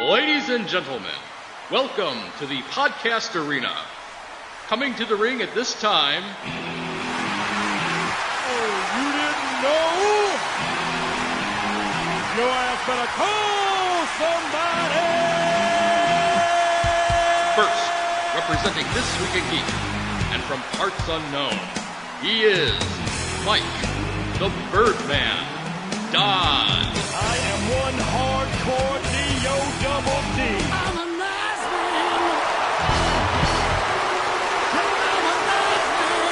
Ladies and gentlemen, welcome to the podcast arena. Coming to the ring at this time... Oh, you didn't know? Your ass better call somebody! First, representing This Week in Geek, and from parts unknown, he is Mike, the Birdman, Dodd. I am one hardcore D-O-double-D. I'm a nice man. I'm a nice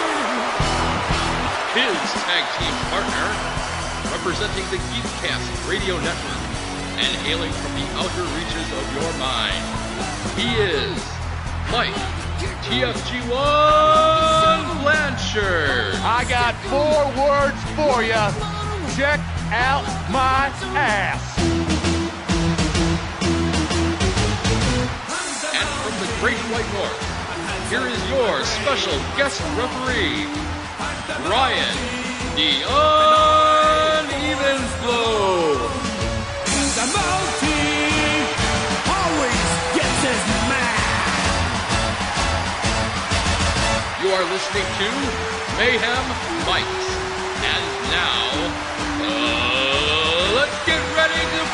man. His tag team partner, representing the Geekcast radio network, and hailing from the outer reaches of your mind, he is Mike, TFG1 Blanchard. I got 4 words for you. Check out my ass. And from the Great White North, here is your special guest referee, Ryan, the Uneven Flow. The multi always gets his man. You are listening to Mayhem Mics. And now, let's get ready to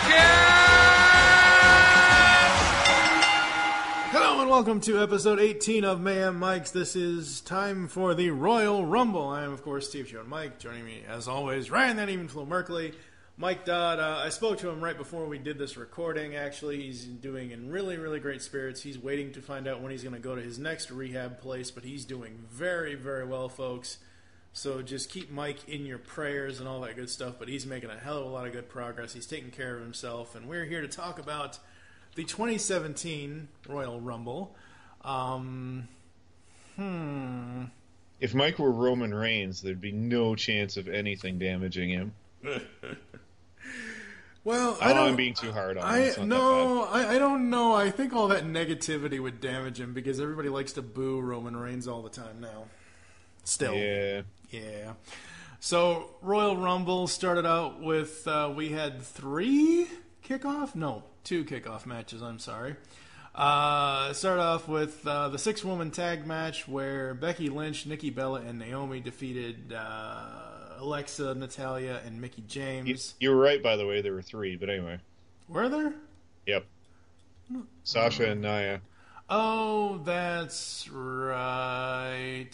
podcast! Hello and welcome to episode 18 of Mayhem Mics. This is time for the Royal Rumble. I am, of course, Steve Joe and Mike. Joining me, as always, Ryan, that even Flo Merkley. Mike Dodd, I spoke to him right before we did this recording. Actually, he's doing in really, really great spirits. He's waiting to find out when he's going to go to his next rehab place, but he's doing very, very well, folks. So just keep Mike in your prayers and all that good stuff, but he's making a hell of a lot of good progress. He's taking care of himself, and we're here to talk about the 2017 Royal Rumble. If Mike were Roman Reigns, there'd be no chance of anything damaging him. Well, I'm being too hard on him. It's not that bad. I don't know. I think all that negativity would damage him because everybody likes to boo Roman Reigns all the time now. Still. Yeah. So, Royal Rumble started out with, we had 2 kickoff matches, I'm sorry. Started off with the 6-woman tag match where Becky Lynch, Nikki Bella, and Naomi defeated Alexa, Natalya, and Mickie James. You were right, by the way. There were 3, but anyway. Were there? Yep. Sasha and Nia. Oh, that's right.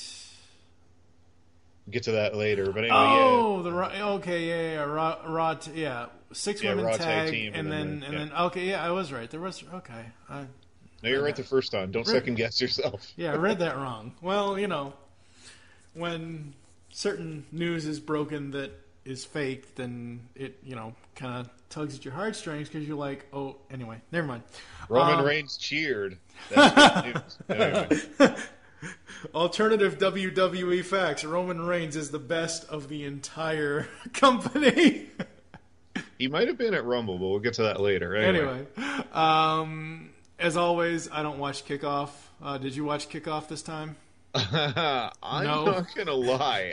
We'll get to that later, but anyway, Raw 6 women Raw tag team, and then okay, I was right. There was okay. No, you're right the first time. Don't second guess yourself. Yeah, I read that wrong. Well, when certain news is broken that is fake, then it kind of tugs at your heartstrings because you're like, oh, anyway, never mind. Roman Reigns cheered. That's good news. Anyway. Alternative WWE facts: Roman Reigns is the best of the entire company. He might have been at Rumble, but we'll get to that later. Anyway, as always, I don't watch Kickoff. Did you watch Kickoff this time? I'm not gonna lie.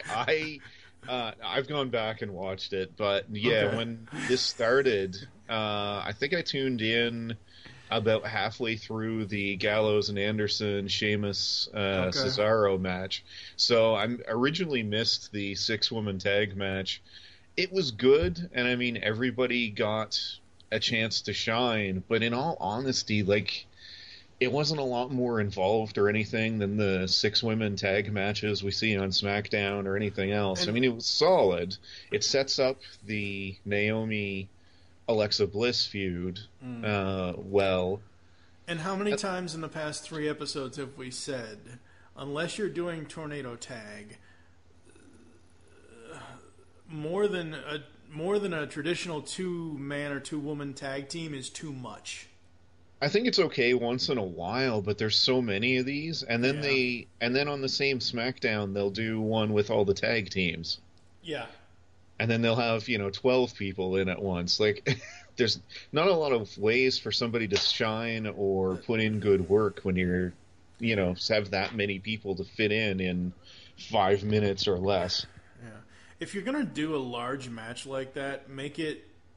I've gone back and watched it, but Okay. When this started, I think I tuned in about halfway through the Gallows and Anderson, Sheamus, Cesaro match. So I originally missed the 6-woman tag match. It was good, and I mean, everybody got a chance to shine, but in all honesty, it wasn't a lot more involved or anything than the 6-women tag matches we see on SmackDown or anything else. I mean, it was solid. It sets up the Naomi Alexa Bliss feud well. And how many times in the past 3 episodes have we said, unless you're doing tornado tag, more than a traditional 2-man or 2-woman tag team is too much. I think it's okay once in a while, but there's so many of these, and then then on the same SmackDown they'll do one with all the tag teams. Yeah. And then they'll have, 12 people in at once. There's not a lot of ways for somebody to shine or put in good work when you're, have that many people to fit in 5 minutes or less. Yeah. If you're going to do a large match like that, make it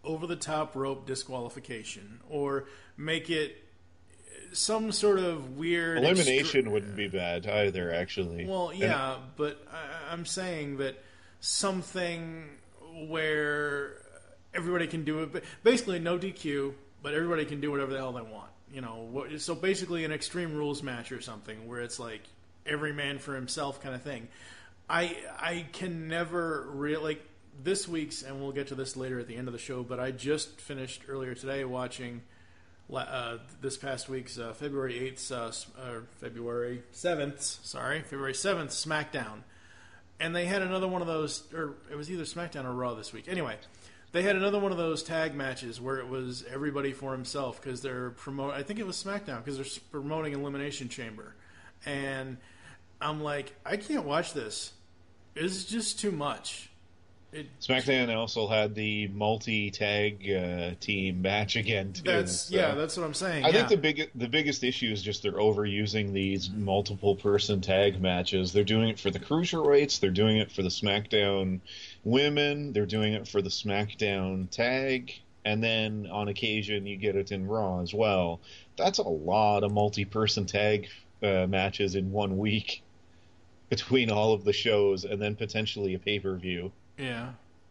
over the top rope disqualification, or make it some sort of weird elimination wouldn't be bad either, actually. Well, yeah, but I'm saying that something where everybody can do it, basically no DQ, but everybody can do whatever the hell they want. You know, so basically an Extreme Rules match or something where it's like every man for himself kind of thing. I can never really, like, this week's, and we'll get to this later at the end of the show, but I just finished earlier today watching this past week's February 7th SmackDown. And they had another one of those, or it was either SmackDown or Raw this week. Anyway, they had another one of those tag matches where it was everybody for himself because they're I think it was SmackDown because they're promoting Elimination Chamber. And I'm like, I can't watch this. It's just too much. SmackDown also had the multi-tag team match again too. That's what I'm saying. I think the biggest issue is just they're overusing these multiple person tag matches. They're doing it for the Cruiserweights, they're doing it for the SmackDown women, they're doing it for the SmackDown tag, and then on occasion you get it in Raw as well. That's a lot of multi-person tag matches in 1 week between all of the shows, and then potentially a pay-per-view. Yeah.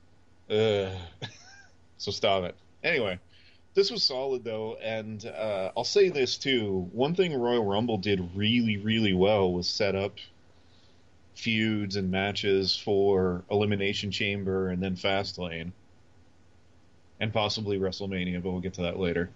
So stop it. Anyway, this was solid, though, and I'll say this, too. One thing Royal Rumble did really, really well was set up feuds and matches for Elimination Chamber and then Fastlane. And possibly WrestleMania, but we'll get to that later.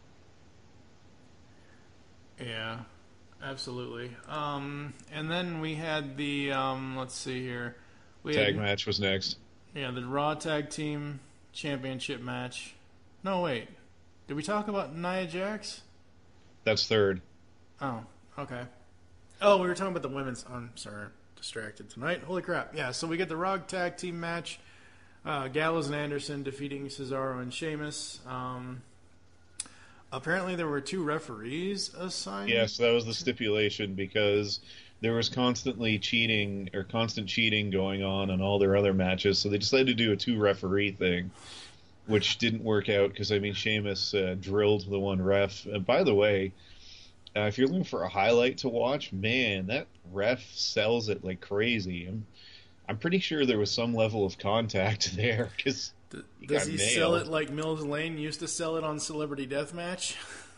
Yeah, absolutely. And then we had the, let's see here. Tag match was next. Yeah, the Raw Tag Team Championship match. No, wait. Did we talk about Nia Jax? That's third. Oh, okay. Oh, we were talking about the women's. I'm sorry. Distracted tonight. Holy crap. Yeah, so we get the Raw Tag Team match. Gallows and Anderson defeating Cesaro and Sheamus. Apparently there were 2 referees assigned. Yes, that was the stipulation because there was constant cheating going on all their other matches, so they decided to do a 2-referee thing, which didn't work out because, I mean, Sheamus drilled the one ref. And by the way, if you're looking for a highlight to watch, man, that ref sells it like crazy. I'm pretty sure there was some level of contact there because does he sell it like Mills Lane used to sell it on Celebrity Deathmatch?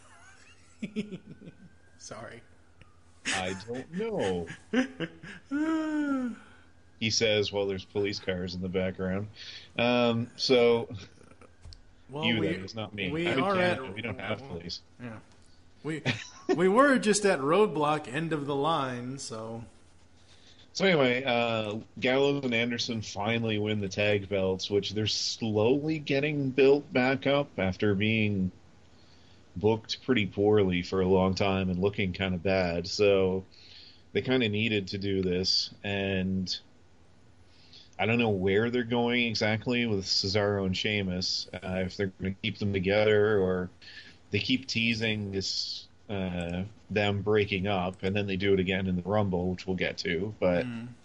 Sorry. I don't know. He says while there's police cars in the background. That is not me. We don't have police. Yeah. We were just at roadblock end of the line, so. So anyway, Gallows and Anderson finally win the tag belts, which they're slowly getting built back up after being booked pretty poorly for a long time and looking kind of bad. So they kind of needed to do this, and I don't know where they're going exactly with Cesaro and Sheamus, if they're going to keep them together or they keep teasing this them breaking up, and then they do it again in the Rumble, which we'll get to. But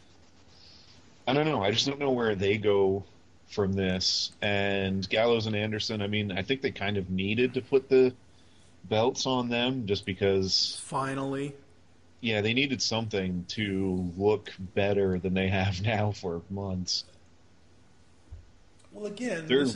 I don't know. I just don't know where they go from this. And Gallows and Anderson, I mean, I think they kind of needed to put the belts on them just because... Finally. Yeah, they needed something to look better than they have now for months. Well, again, this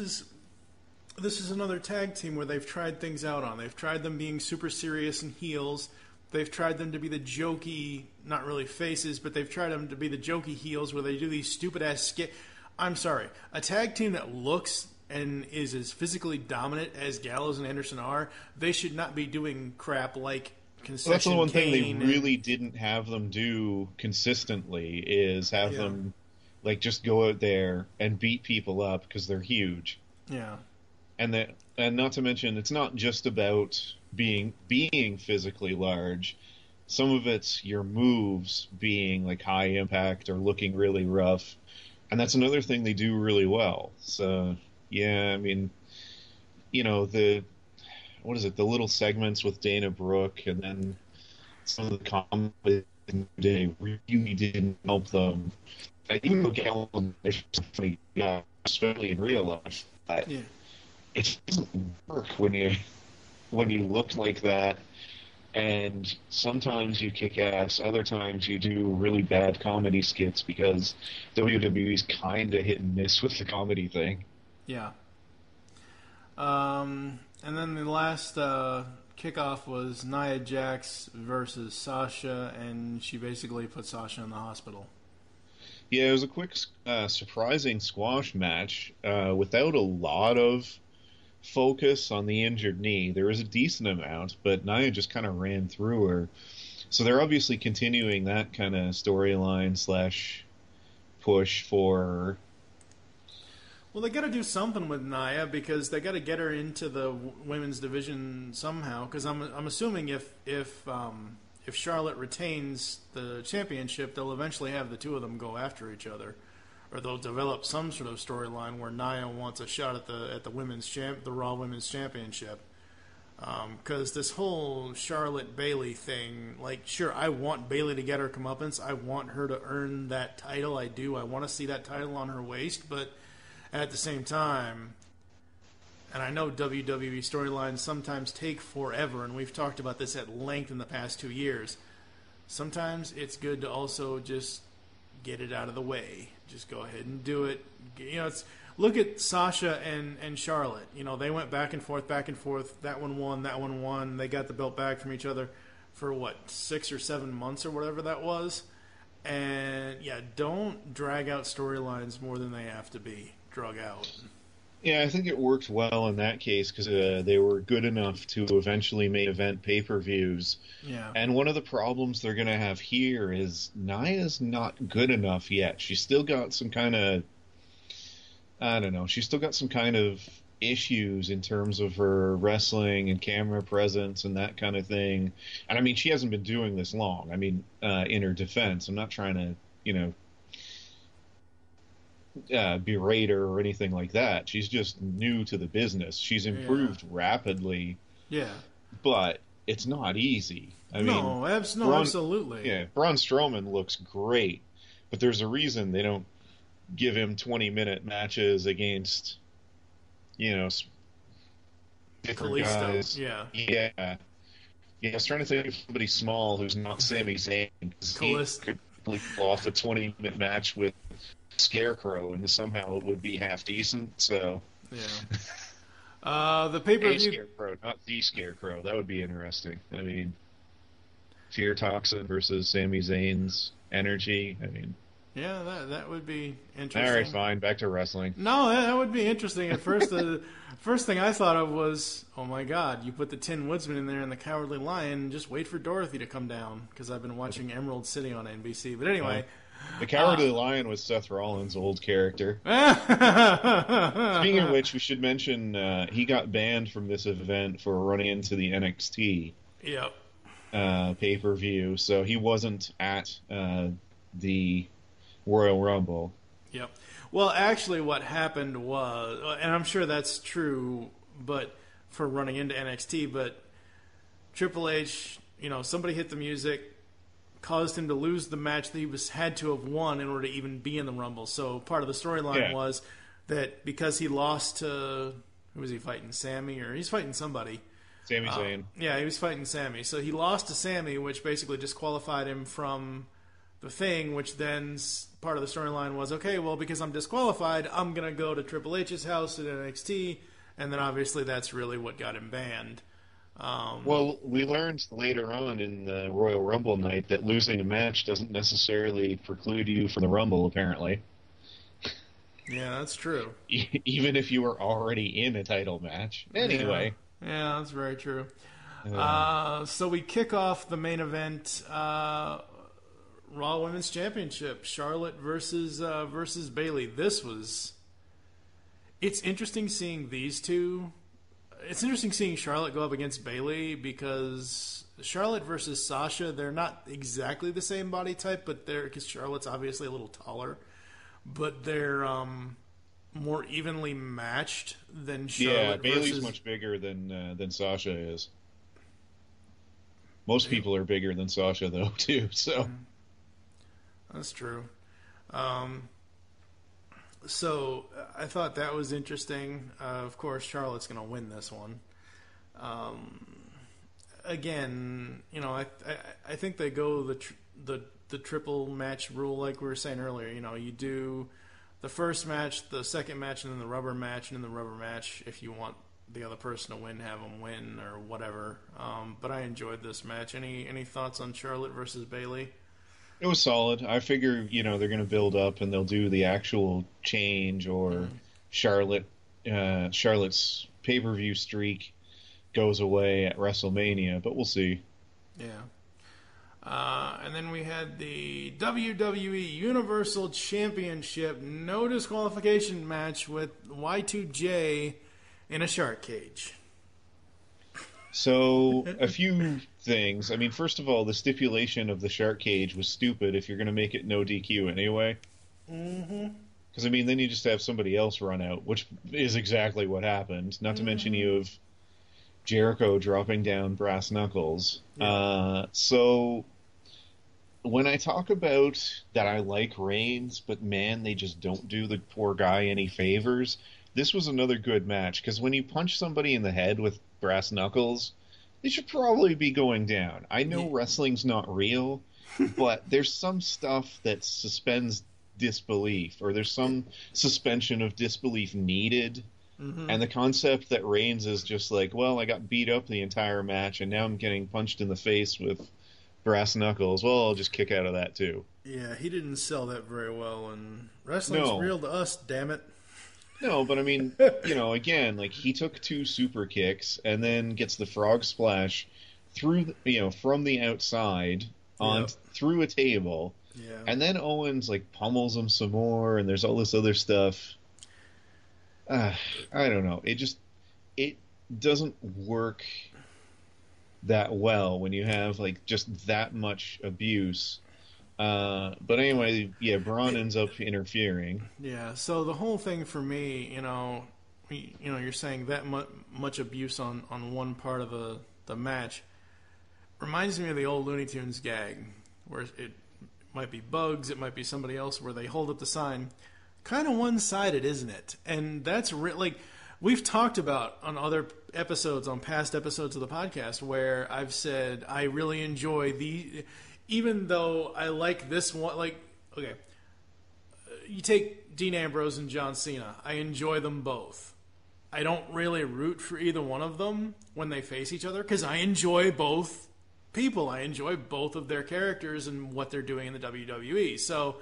is another tag team where they've tried things out on. They've tried them being super serious and heels. They've tried them to be the jokey, not really faces, but they've tried them to be the jokey heels where they do these stupid-ass skit. I'm sorry. A tag team that looks and is as physically dominant as Gallows and Anderson are, they should not be doing crap like Concession That's the one Kane thing they really didn't have them do consistently is have them like just go out there and beat people up because they're huge. Yeah. And not to mention, it's not just about being physically large. Some of it's your moves being like high impact or looking really rough, and that's another thing they do really well. So yeah, I mean, you know, the little segments with Dana Brooke, and then some of the comedy they really didn't help them. Even though Gallows, especially in real life. Yeah. it doesn't work when you look like that. And sometimes you kick ass, other times you do really bad comedy skits because WWE's kind of hit and miss with the comedy thing. Yeah. And then the last kickoff was Nia Jax versus Sasha, and she basically put Sasha in the hospital. Yeah, it was a quick, surprising squash match without a lot of focus on the injured knee. There was a decent amount, but Nia just kind of ran through her. So they're obviously continuing that kind of storyline / push for. Well, they got to do something with Nia because they got to get her into the women's division somehow. Because I'm assuming if Charlotte retains the championship, they'll eventually have the two of them go after each other. Or they'll develop some sort of storyline where Nia wants a shot at the the Raw Women's Championship. Because this whole Charlotte Bayley thing, like, sure, I want Bayley to get her comeuppance. I want her to earn that title. I do. I want to see that title on her waist. But at the same time, and I know WWE storylines sometimes take forever, and we've talked about this at length in the past 2 years. Sometimes it's good to also just get it out of the way. Just go ahead and do it. You know, look at Sasha and Charlotte. You know, they went back and forth. That one won. They got the belt back from each other for, 6 or 7 months or whatever that was. And, yeah, don't drag out storylines more than they have to be drug out. Yeah, I think it worked well in that case because they were good enough to eventually main event pay-per-views. Yeah. And one of the problems they're going to have here is Nia's not good enough yet. She's still got some kind of, I don't know, she's still got some kind of issues in terms of her wrestling and camera presence and that kind of thing. And I mean, she hasn't been doing this long. I mean, in her defense, I'm not trying to, berate her or anything like that. She's just new to the business. She's improved rapidly. Yeah. But it's not easy. Absolutely. Yeah, Braun Strowman looks great, but there's a reason they don't give him 20-minute matches against, different Kalisto. guys. Yeah. Yeah. Yeah, I was trying to think of somebody small who's not Sami Zayn. He could pull off a 20-minute match with Scarecrow, and somehow it would be half decent. So, yeah. The pay-per-view. Scarecrow, not the Scarecrow. That would be interesting. I mean, Fear Toxin versus Sami Zayn's energy. I mean, yeah, that would be interesting. All right, fine. Back to wrestling. No, that would be interesting. At first, the first thing I thought of was, oh my God, you put the Tin Woodsman in there and the Cowardly Lion, and just wait for Dorothy to come down because I've been watching Emerald City on NBC. But anyway. The Cowardly Lion was Seth Rollins' old character. Speaking of which, we should mention he got banned from this event for running into the NXT pay-per-view, so he wasn't at the Royal Rumble. Yep. Well, actually, what happened was, and I'm sure that's true, but for running into NXT, but Triple H, somebody hit the music, caused him to lose the match that he had to have won in order to even be in the Rumble. So part of the storyline was that because he lost to, who was he fighting, Sammy? Or he's fighting somebody. Sami Zayn. Yeah, he was fighting Sammy. So he lost to Sammy, which basically disqualified him from the thing, which then part of the storyline was, okay, well, because I'm disqualified, I'm going to go to Triple H's house at NXT, and then obviously that's really what got him banned. Well, we learned later on in the Royal Rumble night that losing a match doesn't necessarily preclude you from the Rumble, apparently. Yeah, that's true. Even if you were already in a title match. Anyway. Yeah, that's very true. So we kick off the main event, Raw Women's Championship, Charlotte versus Bayley. It's interesting seeing these two. It's interesting seeing Charlotte go up against Bayley because Charlotte versus Sasha, they're not exactly the same body type, but because Charlotte's obviously a little taller, but they're more evenly matched than Charlotte. Yeah, Bayley's much bigger than Sasha is. Most people are bigger than Sasha though too. So that's true. So I thought that was interesting. Of course, Charlotte's going to win this one. Again, I think they go the triple match rule like we were saying earlier. You do the first match, the second match, and then the rubber match, and then the rubber match. If you want the other person to win, have them win or whatever. But I enjoyed this match. Any thoughts on Charlotte versus Bayley? It was solid. I figure, they're going to build up and they'll do the actual change, or Charlotte's pay-per-view streak goes away at WrestleMania, but we'll see. Yeah. And then we had the WWE Universal Championship no disqualification match with Y2J in a shark cage. So, a few things. I mean, first of all, the stipulation of the shark cage was stupid if you're going to make it no DQ anyway. Mm-hmm. Because, then you just have somebody else run out, which is exactly what happened. Not to mention you have Jericho dropping down brass knuckles. Yeah. So, when I talk about that I like Reigns, but man, they just don't do the poor guy any favors, this was another good match. Because when you punch somebody in the head with brass knuckles, they should probably be going down. I know wrestling's not real, but there's some stuff that suspends disbelief, or there's some suspension of disbelief needed. Mm-hmm. And the concept that Reigns is just like, well, I got beat up the entire match, and now I'm getting punched in the face with brass knuckles. Well, I'll just kick out of that too. Yeah, he didn't sell that very well, and wrestling's real to us, damn it. No, but again, like, he took 2 super kicks and then gets the frog splash through, from the outside through a table. Yeah. And then Owens, like, pummels him some more, and there's all this other stuff. I don't know. It doesn't work that well when you have, like, just that much abuse. But anyway, Braun ends up interfering. Yeah, so the whole thing for me, you're saying that much abuse on one part of the match reminds me of the old Looney Tunes gag, where it might be Bugs, it might be somebody else, where they hold up the sign. Kind of one-sided, isn't it? And that's like we've talked about on other episodes, on past episodes of the podcast, where I've said I really enjoy even though I like this one, like, okay, you take Dean Ambrose and John Cena. I enjoy them both. I don't really root for either one of them when they face each other, because I enjoy both people. I enjoy both of their characters and what they're doing in the WWE. So,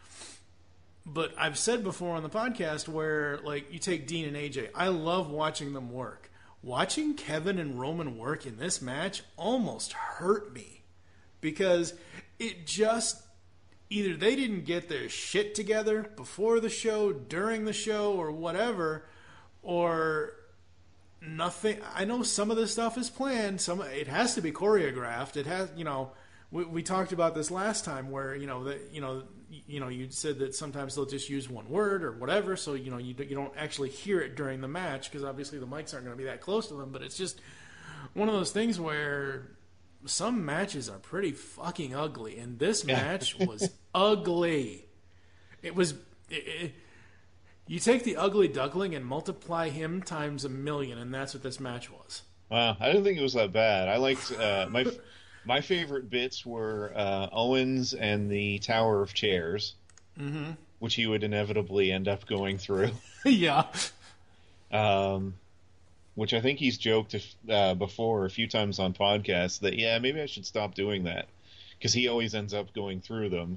but I've said before on the podcast where, like, you take Dean and AJ. I love watching them work. Watching Kevin and Roman work in this match almost hurt me. Because it just, either they didn't get their shit together before the show, during the show, or whatever, or nothing. I know some of this stuff is planned. It has to be choreographed. It has, we talked about this last time where, you said that sometimes they'll just use one word or whatever, so, you don't actually hear it during the match, because obviously the mics aren't going to be that close to them, but it's just one of those things where some matches are pretty fucking ugly, and this match was ugly. It was. You take the ugly duckling and multiply him times 1,000,000, and that's what this match was. Wow, I didn't think it was that bad. I liked my favorite bits were Owens and the Tower of Chairs, which he would inevitably end up going through. Yeah. Which I think he's joked before a few times on podcasts that, maybe I should stop doing that, because he always ends up going through them.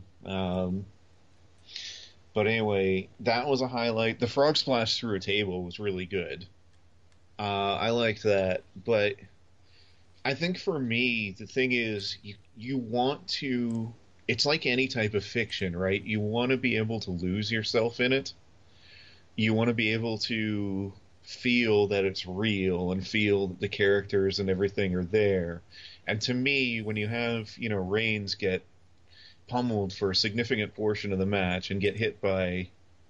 But anyway, that was a highlight. The frog splash through a table was really good. I liked that. But I think for me, the thing is, you want to... It's like any type of fiction, right? You want to be able to lose yourself in it. You want to be able to feel that it's real and feel that the characters and everything are there. And to me, when you have, Reigns get pummeled for a significant portion of the match and get hit by,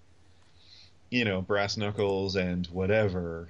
brass knuckles and whatever,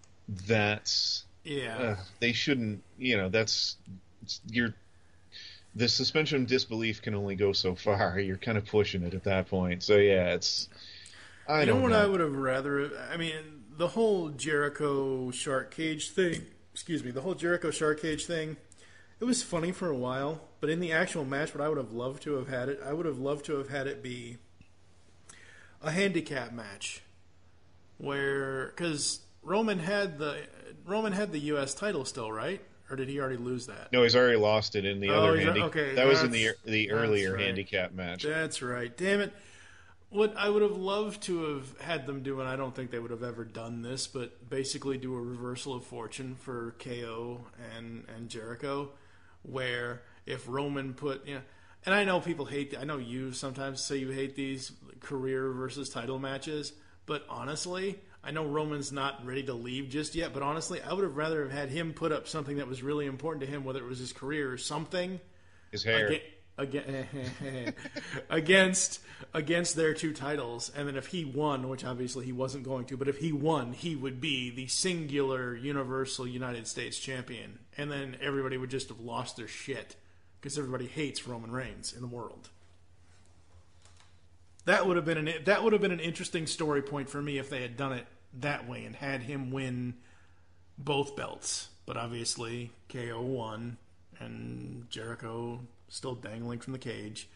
that's... Yeah. They shouldn't, the suspension of disbelief can only go so far. You're kind of pushing it at that point. So yeah, it's. I don't know. I would have rather. I mean, the whole Jericho Shark Cage thing. Excuse me, the whole Jericho Shark Cage thing. It was funny for a while, but in the actual match, what I would have loved to have had it, I would have loved to have had it be a handicap match, where because Roman had the U.S. title still, right? Or did he already lose that? No, he's already lost it in the other handicap. Okay, that was in the earlier right. handicap match. That's right. Damn it. What I would have loved to have had them do, and I don't think they would have ever done this, but basically do a reversal of fortune for KO and Jericho, where if Roman put, and I know people hate, I know you sometimes say you hate these career versus title matches, but honestly, I know Roman's not ready to leave just yet, but honestly, I would have rather have had him put up something that was really important to him, whether it was his career or something. His hair. Against their two titles, and then if he won, which obviously he wasn't going to, but if he won, he would be the singular Universal United States Champion, and then everybody would just have lost their shit because everybody hates Roman Reigns in the world. That would have been an interesting story point for me if they had done it that way and had him win both belts. But obviously, KO won, and Jericho still dangling from the cage.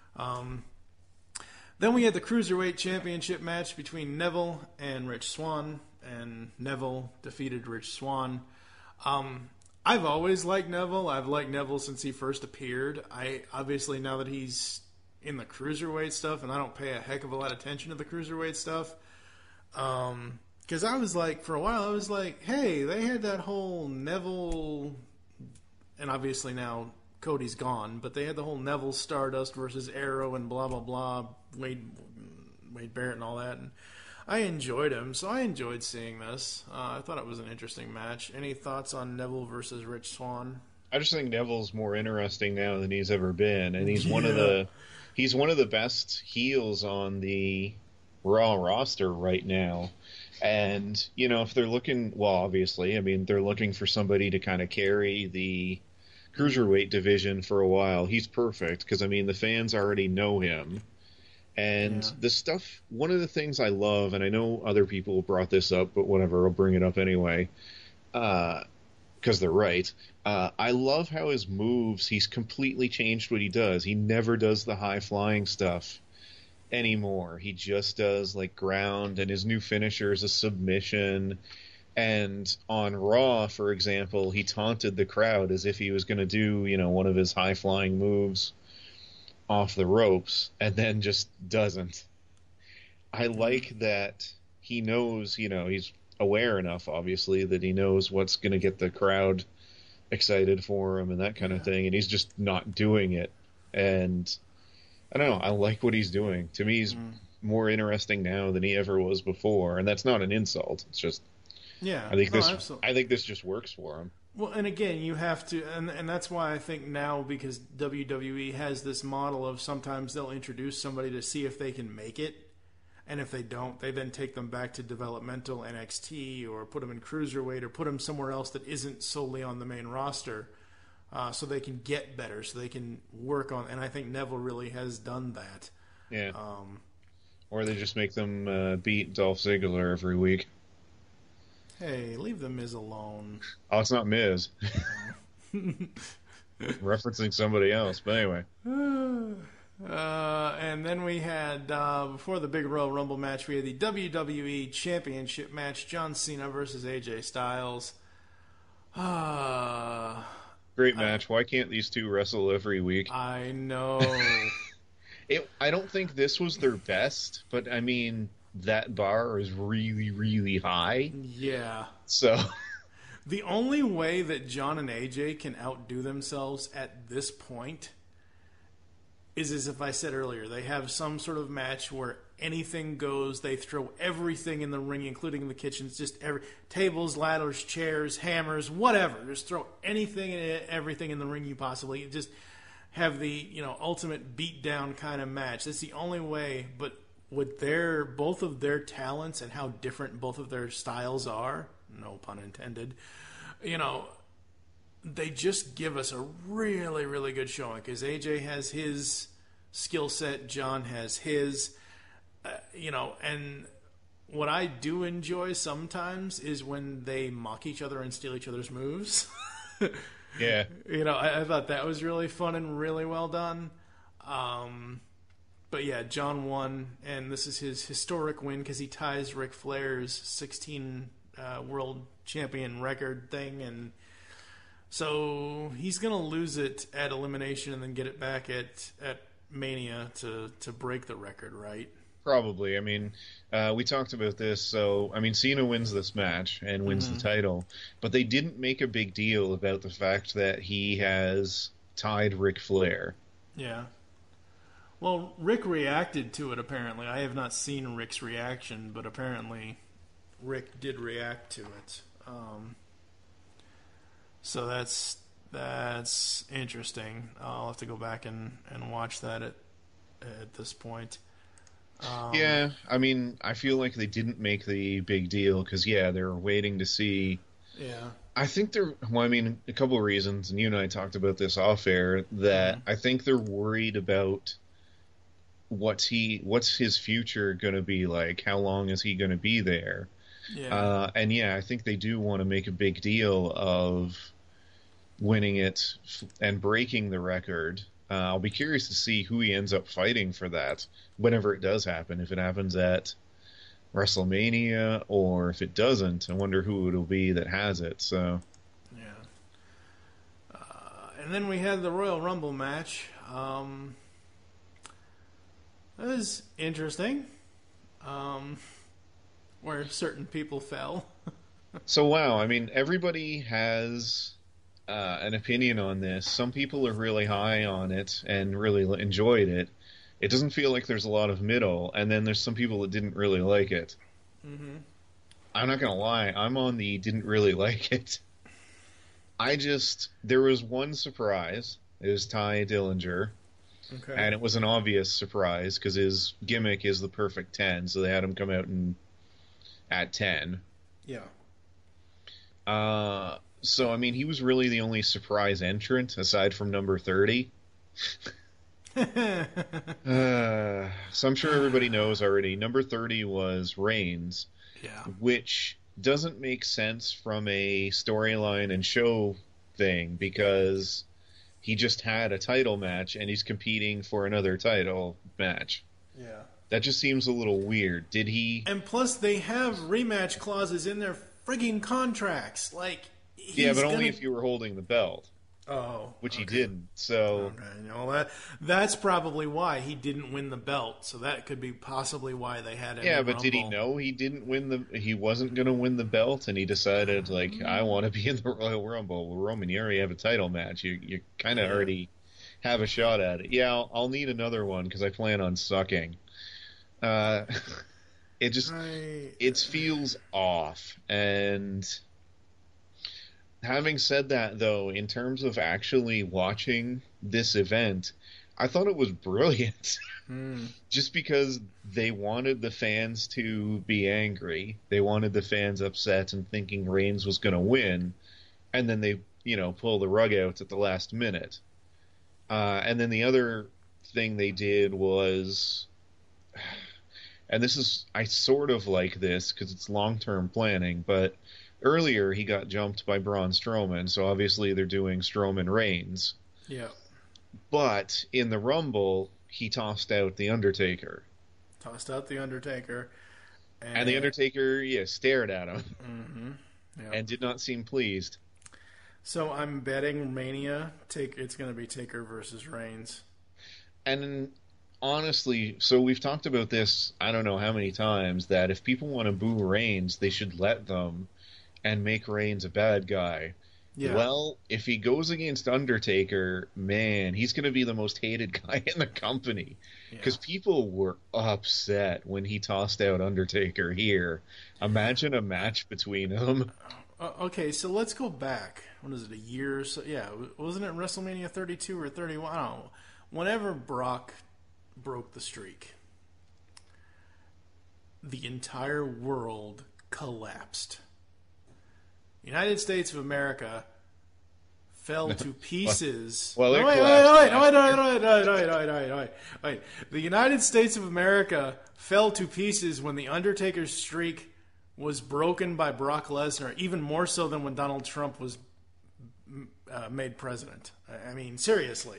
Then we had the Cruiserweight Championship match between Neville and Rich Swann, and Neville defeated Rich Swann. I've always liked Neville. I've liked Neville since he first appeared. I obviously, now that he's in the Cruiserweight stuff, and I don't pay a heck of a lot of attention to the Cruiserweight stuff, because I was like, for a while, I was like, hey, they had that whole Neville, and obviously now Cody's gone, but they had the whole Neville Stardust versus Arrow and blah, blah, blah, Wade Barrett and all that, and I enjoyed him, so I enjoyed seeing this. I thought it was an interesting match. Any thoughts on Neville versus Rich Swann? I just think Neville's more interesting now than he's ever been, and he's one of the best heels on the Raw roster right now. And if they're looking, well, obviously, I mean, they're looking for somebody to kind of carry the Cruiserweight division for a while. He's perfect because, I mean, the fans already know him. And the stuff, one of the things I love, and I know other people brought this up, but whatever, I'll bring it up anyway, because they're right. I love how his moves, he's completely changed what he does. He never does the high-flying stuff anymore. He just does, like, ground, and his new finisher is a submission. And on Raw, for example, he taunted the crowd as if he was going to do, one of his high-flying moves off the ropes, and then just doesn't. I like that he knows, he's aware enough, obviously, that he knows what's going to get the crowd excited for him and that kind of thing, and he's just not doing it. And I don't know, I like what he's doing. To me, he's more interesting now than he ever was before, and that's not an insult. It's just, I think this just works for him. Well, and again, you have to, and that's why I think now, because WWE has this model of sometimes they'll introduce somebody to see if they can make it, and if they don't, they then take them back to developmental NXT or put them in Cruiserweight or put them somewhere else that isn't solely on the main roster, so they can get better, so they can work on, and I think Neville really has done that. Yeah. Or they just make them beat Dolph Ziggler every week. Hey, leave the Miz alone. Oh, it's not Miz. Referencing somebody else, but anyway. And then we had, before the Big Royal Rumble match, we had the WWE Championship match, John Cena versus AJ Styles. Great match. Why can't these two wrestle every week? I know. I don't think this was their best, but I mean, that bar is really, really high. Yeah. So the only way that John and AJ can outdo themselves at this point is as if I said earlier, they have some sort of match where anything goes. They throw everything in the ring, including the kitchens, just tables, ladders, chairs, hammers, whatever. Just throw anything and everything in the ring you possibly just have the ultimate beatdown kind of match. That's the only way. But with both of their talents and how different both of their styles are, no pun intended, they just give us a really, really good showing because AJ has his skill set, John has his, and what I do enjoy sometimes is when they mock each other and steal each other's moves. Yeah. I thought that was really fun and really well done. But yeah, John won, and this is his historic win because he ties Ric Flair's 16 world champion record thing, and so he's going to lose it at Elimination and then get it back at Mania to break the record, right? Probably. I mean, we talked about this. So, I mean, Cena wins this match and wins the title, but they didn't make a big deal about the fact that he has tied Ric Flair. Yeah. Well, Rick reacted to it, apparently. I have not seen Rick's reaction, but apparently Rick did react to it. So that's interesting. I'll have to go back and watch that at this point. Yeah, I mean, I feel like they didn't make the big deal because, they were waiting to see. Yeah. I think a couple of reasons, and you and I talked about this off air, that I think they're worried about what's his future going to be like, how long is he going to be there. Yeah. I think they do want to make a big deal of winning it and breaking the record. I'll be curious to see who he ends up fighting for that whenever it does happen. If it happens at WrestleMania or if it doesn't, I wonder who it'll be that has it. So, yeah. And then we had the Royal Rumble match. That was interesting. Where certain people fell. So, wow. I mean, everybody has an opinion on this. Some people are really high on it and really enjoyed it. It doesn't feel like there's a lot of middle, and then there's some people that didn't really like it. Mm-hmm. I'm not gonna lie, I'm on the didn't really like it. There was one surprise. It was Ty Dillinger. Okay. And it was an obvious surprise because his gimmick is the perfect 10, so they had him come out at 10. Yeah. So, I mean, he was really the only surprise entrant, aside from number 30. So I'm sure everybody knows already. Number 30 was Reigns, which doesn't make sense from a storyline and show thing, because he just had a title match, and he's competing for another title match. Yeah. That just seems a little weird. Did he... And plus, they have rematch clauses in their frigging contracts. Like... Yeah, but only if you were holding the belt. Oh. Which he didn't, so... Okay, that's probably why he didn't win the belt, so that could be possibly why they had him in but Rumble. Did he know he wasn't going to win the belt, and he decided, like, I want to be in the Royal Rumble? Well, Roman, you already have a title match. You kind of already have a shot at it. Yeah, I'll need another one, because I plan on sucking. It feels off, and... Having said that, though, in terms of actually watching this event, I thought it was brilliant. Just because they wanted the fans to be angry. They wanted the fans upset and thinking Reigns was going to win. And then they, pull the rug out at the last minute. And then the other thing they did was... And I sort of like this because it's long-term planning, but... Earlier, he got jumped by Braun Strowman, so obviously they're doing Strowman-Reigns. Yeah. But in the Rumble, he tossed out The Undertaker. And The Undertaker, stared at him. Mm-hmm. Yep. And did not seem pleased. So I'm betting Mania, it's going to be Taker versus Reigns. And honestly, so we've talked about this, I don't know how many times, that if people want to boo Reigns, they should let them... and make Reigns a bad guy. Yeah. Well, if he goes against Undertaker, man, he's going to be the most hated guy in the company. Because people were upset when he tossed out Undertaker here. Imagine a match between them. Okay, so let's go back. What is it, a year or so? Yeah, wasn't it WrestleMania 32 or 31? I don't know. Whenever Brock broke the streak, the entire world collapsed. United States of America fell to pieces. Well, wait. The United States of America fell to pieces when the Undertaker's streak was broken by Brock Lesnar, even more so than when Donald Trump was made president. I mean, seriously.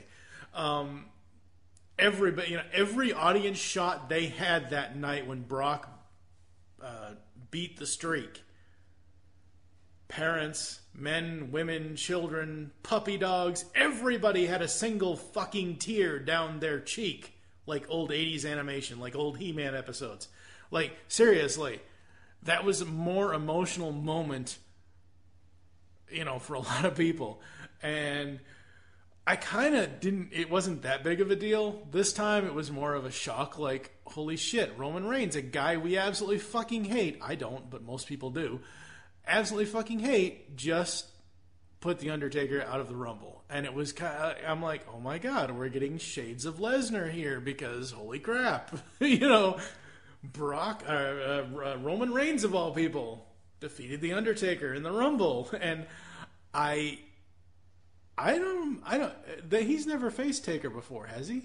Every audience shot they had that night when Brock beat the streak. Parents, men, women, children, puppy dogs, everybody had a single fucking tear down their cheek, like old 80s animation, like old He-Man episodes. Like, seriously, that was a more emotional moment, for a lot of people. And I kind of it wasn't that big of a deal. This time it was more of a shock, like, holy shit, Roman Reigns, a guy we absolutely fucking hate. I don't, but most people do. Absolutely fucking hate, just put The Undertaker out of the Rumble. And it was kind of, I'm like, oh my god, we're getting shades of Lesnar here because holy crap. Brock, Roman Reigns of all people, defeated The Undertaker in the Rumble. And I don't, he's never faced Taker before, has he?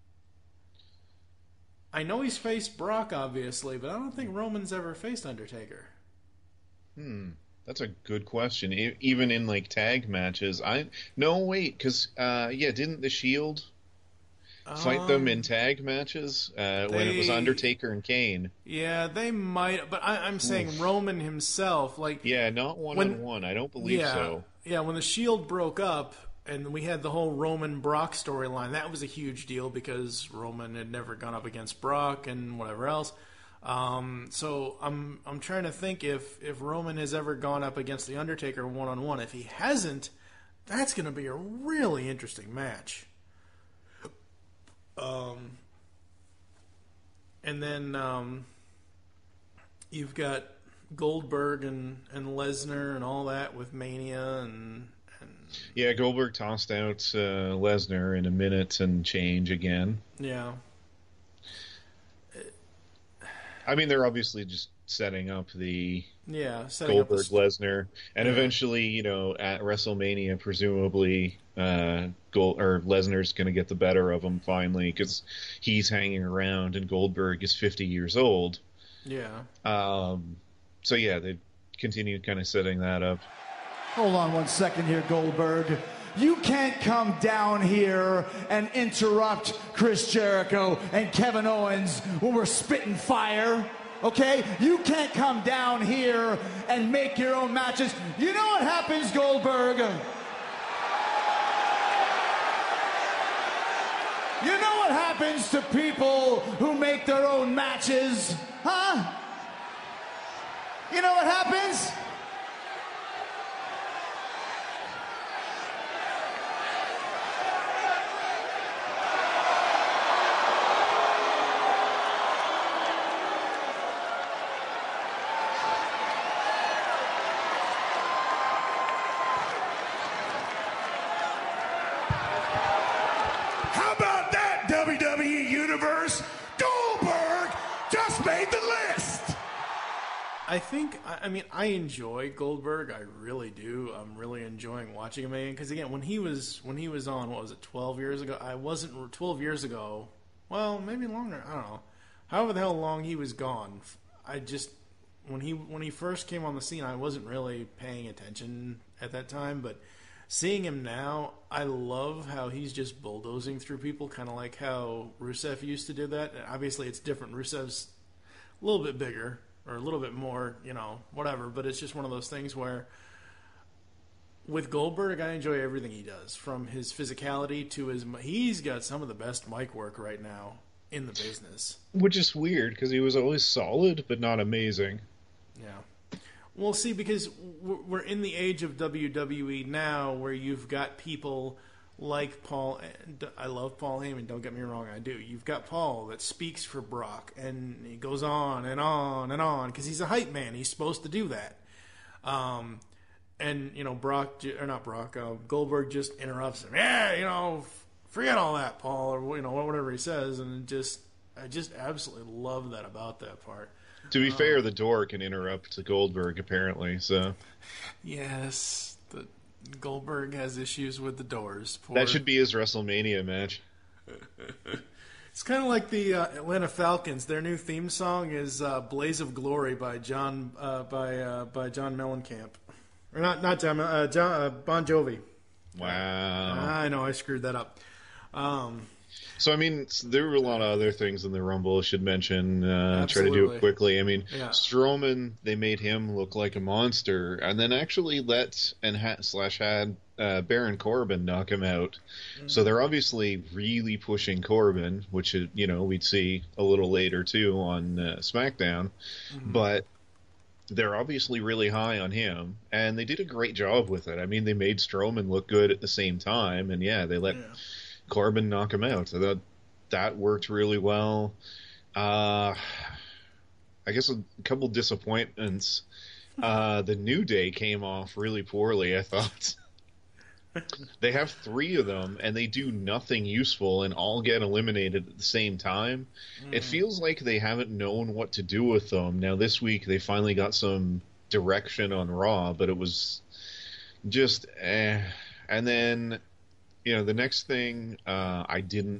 I know he's faced Brock, obviously, but I don't think Roman's ever faced Undertaker. That's a good question. Even in like tag matches, because didn't the Shield fight them in tag matches when it was Undertaker and Kane? Yeah, they might, but I'm saying Roman himself, like not one-on-one. I don't believe so. Yeah, when the Shield broke up and we had the whole Roman Brock storyline, that was a huge deal because Roman had never gone up against Brock and whatever else. So I'm trying to think if Roman has ever gone up against The Undertaker one-on-one. If he hasn't, that's going to be a really interesting match. And then you've got Goldberg and Lesnar and all that with Mania and yeah, Goldberg tossed out Lesnar in a minute and change again. Yeah. I mean, they're obviously just setting up the Goldberg Lesnar, and eventually, at WrestleMania, presumably, Lesnar's going to get the better of him finally because he's hanging around and Goldberg is 50 years old. Yeah. They continue kind of setting that up. Hold on 1 second here, Goldberg. You can't come down here and interrupt Chris Jericho and Kevin Owens when we're spitting fire, okay? You can't come down here and make your own matches. You know what happens, Goldberg? You know what happens to people who make their own matches, huh? You know what happens? I enjoy Goldberg. I really do. I'm really enjoying watching him again. Because again, when he was on, what was it, 12 years ago? 12 years ago. Well, maybe longer. I don't know. However the hell long he was gone. When he first came on the scene, I wasn't really paying attention at that time. But seeing him now, I love how he's just bulldozing through people, kind of like how Rusev used to do that. Obviously, it's different. Rusev's a little bit bigger. Or a little bit more, whatever. But it's just one of those things where with Goldberg, I enjoy everything he does. From his physicality to he's got some of the best mic work right now in the business. Which is weird, because he was always solid, but not amazing. Yeah. Well, see, because we're in the age of WWE now where you've got people like Paul. I love Paul Heyman, don't get me wrong, I do. You've got Paul that speaks for Brock, and he goes on and on and on because he's a hype man. He's supposed to do that. And Goldberg just interrupts him. Yeah, forget all that, Paul, or whatever he says, and I just absolutely love that about that part. To be fair, the door can interrupt Goldberg apparently. So yes, Goldberg has issues with the doors. That should be his WrestleMania match. It's kind of like the Atlanta Falcons. Their new theme song is "Blaze of Glory" by John Mellencamp, or not John Bon Jovi. Wow. I know I screwed that up. So, I mean, there were a lot of other things in the Rumble I should mention. Try to do it quickly. I mean, yeah. Strowman, they made him look like a monster, and then actually let and had Baron Corbin knock him out. So they're obviously really pushing Corbin, which, we'd see a little later, too, on SmackDown. But they're obviously really high on him, and they did a great job with it. I mean, they made Strowman look good at the same time, and they let Corbin knock him out. So that worked really well. I guess a couple disappointments. The New Day came off really poorly, I thought. They have 3 of them, and they do nothing useful and all get eliminated at the same time. It feels like they haven't known what to do with them. Now, this week, they finally got some direction on Raw, but it was just And then, the next thing I didn't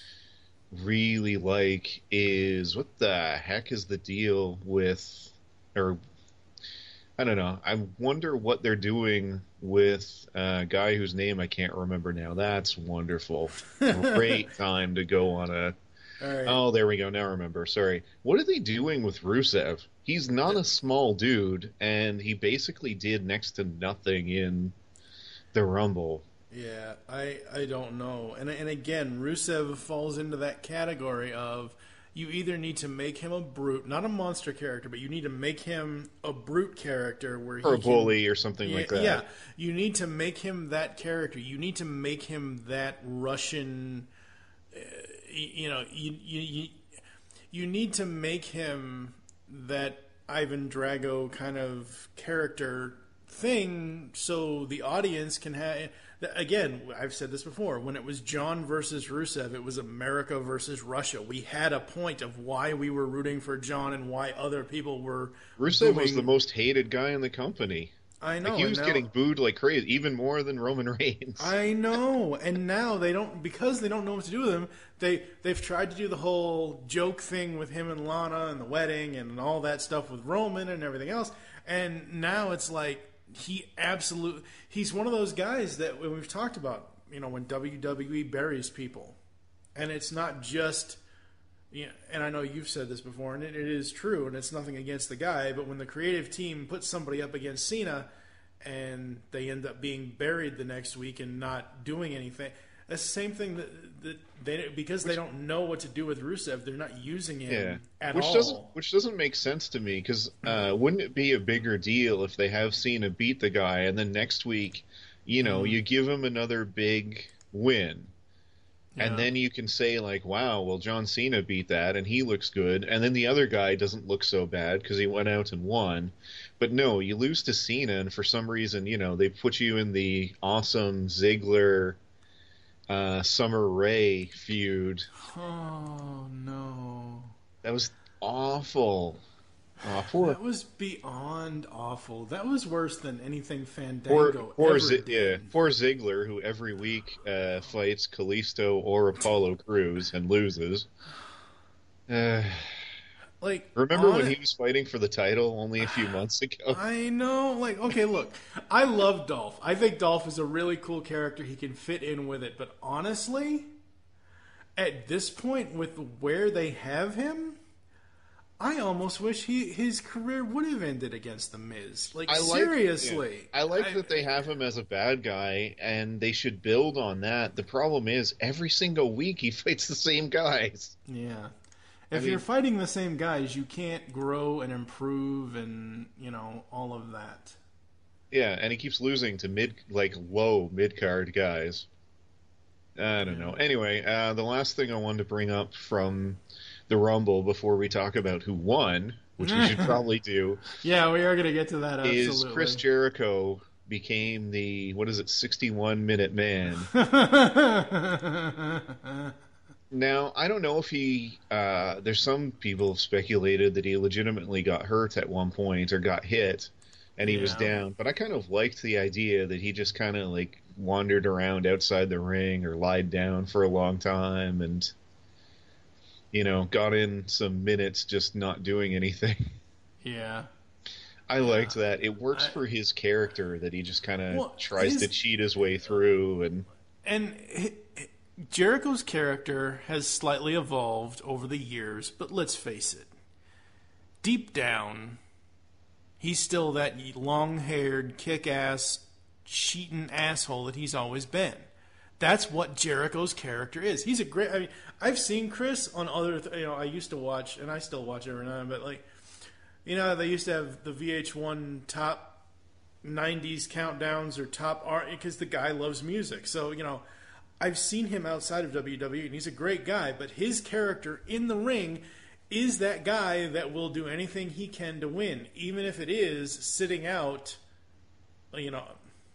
really like is, what the heck is the deal with, or I don't know. I wonder what they're doing with a guy whose name I can't remember now. That's wonderful. Great time to go on a... Right. Oh, there we go. Now I remember. Sorry. What are they doing with Rusev? He's not a small dude, and he basically did next to nothing in the Rumble. Yeah, I don't know. And again, Rusev falls into that category of... You either need to make him a brute, not a monster character, but you need to make him a brute character where or a bully or something like that. Yeah, you need to make him that character. You need to make him that Russian. You need to make him that Ivan Drago kind of character thing, so the audience can have. Again, I've said this before. When it was John versus Rusev, it was America versus Russia. We had a point of why we were rooting for John and why other people were. Rusev was the most hated guy in the company. I know. He was getting booed like crazy, even more than Roman Reigns. I know. And now they don't, because they don't know what to do with him. They've tried to do the whole joke thing with him and Lana and the wedding and all that stuff with Roman and everything else. And now it's like. He's one of those guys that we've talked about, when WWE buries people. And it's not just, and I know you've said this before, and it is true, and it's nothing against the guy, but when the creative team puts somebody up against Cena and they end up being buried the next week and not doing anything, that's the same thing that because they don't know what to do with Rusev, they're not using him at all. Which doesn't make sense to me, because wouldn't it be a bigger deal if they have Cena beat the guy, and then next week, you give him another big win, and then you can say, like, wow, well, John Cena beat that, and he looks good, and then the other guy doesn't look so bad because he went out and won. But no, you lose to Cena, and for some reason, they put you in the awesome Ziggler... Summer Rae feud. Oh no, that was awful. That was beyond awful. That was worse than anything Fandango ever did. Yeah, poor Ziggler, who every week fights Kalisto or Apollo Crews and loses. Remember when he was fighting for the title only a few months ago? I know. Okay, look. I love Dolph. I think Dolph is a really cool character. He can fit in with it. But honestly, at this point, with where they have him, I almost wish his career would have ended against The Miz. Seriously. I like that they have him as a bad guy, and they should build on that. The problem is, every single week he fights the same guys. Yeah. If you're fighting the same guys, you can't grow and improve and, all of that. Yeah, and he keeps losing to low mid-card guys. I don't know. Anyway, the last thing I wanted to bring up from the Rumble before we talk about who won, which we should probably do. Yeah, we are going to get to that, absolutely. Is Chris Jericho became the, 61-minute man. Now, I don't know if he... there's some people have speculated that he legitimately got hurt at one point or got hit, and he was down. But I kind of liked the idea that he just kind of like wandered around outside the ring or lied down for a long time and, you know, got in some minutes just not doing anything. Yeah. I liked that. It works for his character that he just kind of tries to cheat his way through. And Jericho's character has slightly evolved over the years, but let's face it. Deep down, he's still that long-haired, kick-ass, cheating asshole that he's always been. That's what Jericho's character is. He's a great... I mean, I've seen Chris on other... I used to watch, and I still watch every now and then, but like... You know, they used to have the VH1 top 90s countdowns or top art because the guy loves music. So, you know, I've seen him outside of WWE, and he's a great guy, but his character in the ring is that guy that will do anything he can to win, even if it is sitting out. You know,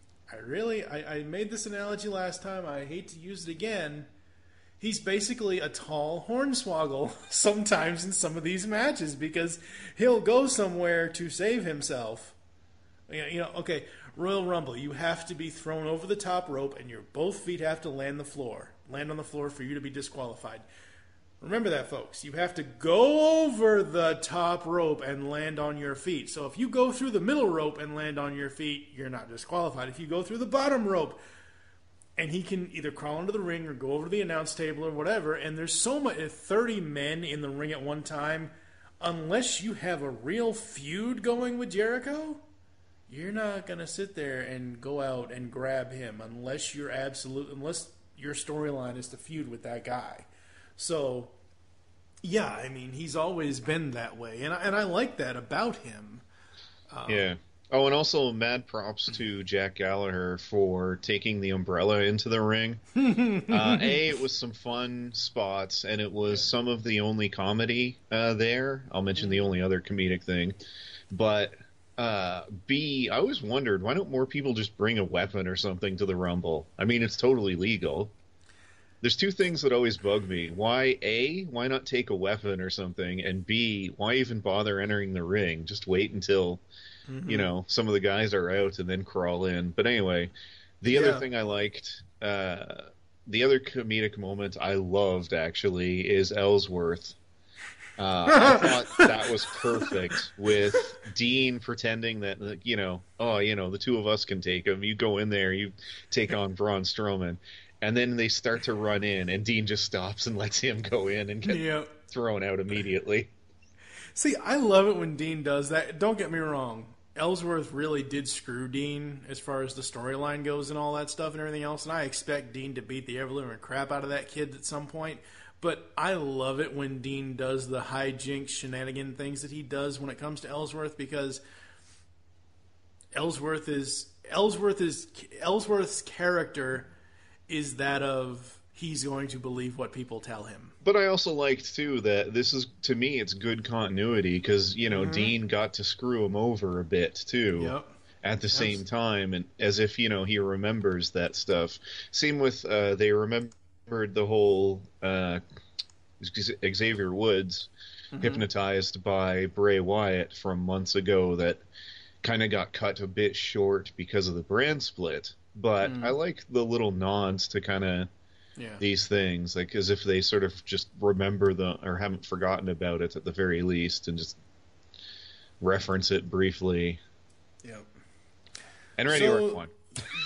I made this analogy last time. I hate to use it again. He's basically a tall hornswoggle sometimes in some of these matches because he'll go somewhere to save himself. You know, okay, Royal Rumble, you have to be thrown over the top rope and your both feet have to land on the floor for you to be disqualified. Remember that, folks. You have to go over the top rope and land on your feet. So if you go through the middle rope and land on your feet, you're not disqualified. If you go through the bottom rope, and he can either crawl into the ring or go over to the announce table or whatever. And there's so much, 30 men in the ring at one time. Unless you have a real feud going with Jericho, you're not going to sit there and go out and grab him unless your storyline is to feud with that guy. So, yeah, I mean, he's always been that way. And I like that about him. Yeah. Oh, and also mad props to Jack Gallagher for taking the umbrella into the ring. It was some fun spots, and it was some of the only comedy there. I'll mention the only other comedic thing. But B, I always wondered, why don't more people just bring a weapon or something to the Rumble? I mean, it's totally legal. There's two things that always bug me. Why not take a weapon or something? And B, why even bother entering the ring? Just wait until... you know, some of the guys are out and then crawl in. But anyway, the other thing I liked, the other comedic moment I loved, actually, is Ellsworth. I thought that was perfect with Dean pretending that, the two of us can take him. You go in there, you take on Braun Strowman. And then they start to run in, and Dean just stops and lets him go in and get thrown out immediately. See, I love it when Dean does that. Don't get me wrong. Ellsworth really did screw Dean as far as the storyline goes and all that stuff and everything else, and I expect Dean to beat the ever-living crap out of that kid at some point. But I love it when Dean does the hijinks, shenanigan things that he does when it comes to Ellsworth, because Ellsworth's character is that of he's going to believe what people tell him. But I also liked, too, that this is, to me, it's good continuity, because, Dean got to screw him over a bit, too, at the same time, and as if, he remembers that stuff. Same with, they remembered the whole Xavier Woods hypnotized by Bray Wyatt from months ago that kind of got cut a bit short because of the brand split. But I like the little nods to kind of these things, like as if they sort of just remember or haven't forgotten about it at the very least, and just reference it briefly. Yep. And Randy Orton won.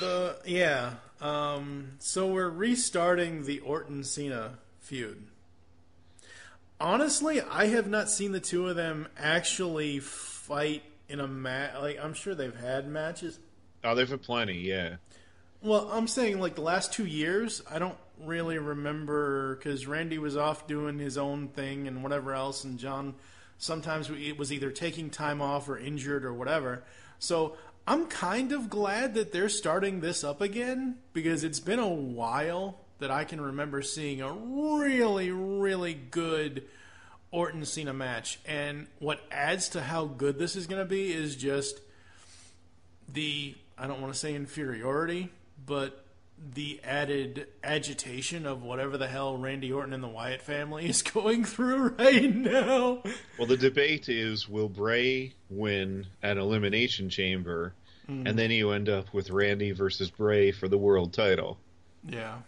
So we're restarting the Orton-Cena feud. Honestly, I have not seen the two of them actually fight in a match. Like, I'm sure they've had matches. Oh, they've had plenty, yeah. Well, I'm saying, like, the last 2 years, I don't really remember, because Randy was off doing his own thing and whatever else, and John sometimes was either taking time off or injured or whatever. So I'm kind of glad that they're starting this up again, because it's been a while that I can remember seeing a really, really good Orton-Cena match. And what adds to how good this is going to be is just the, I don't want to say inferiority, but the added agitation of whatever the hell Randy Orton and the Wyatt family is going through right now. Well, the debate is, will Bray win an Elimination Chamber, and then you end up with Randy versus Bray for the world title? Yeah.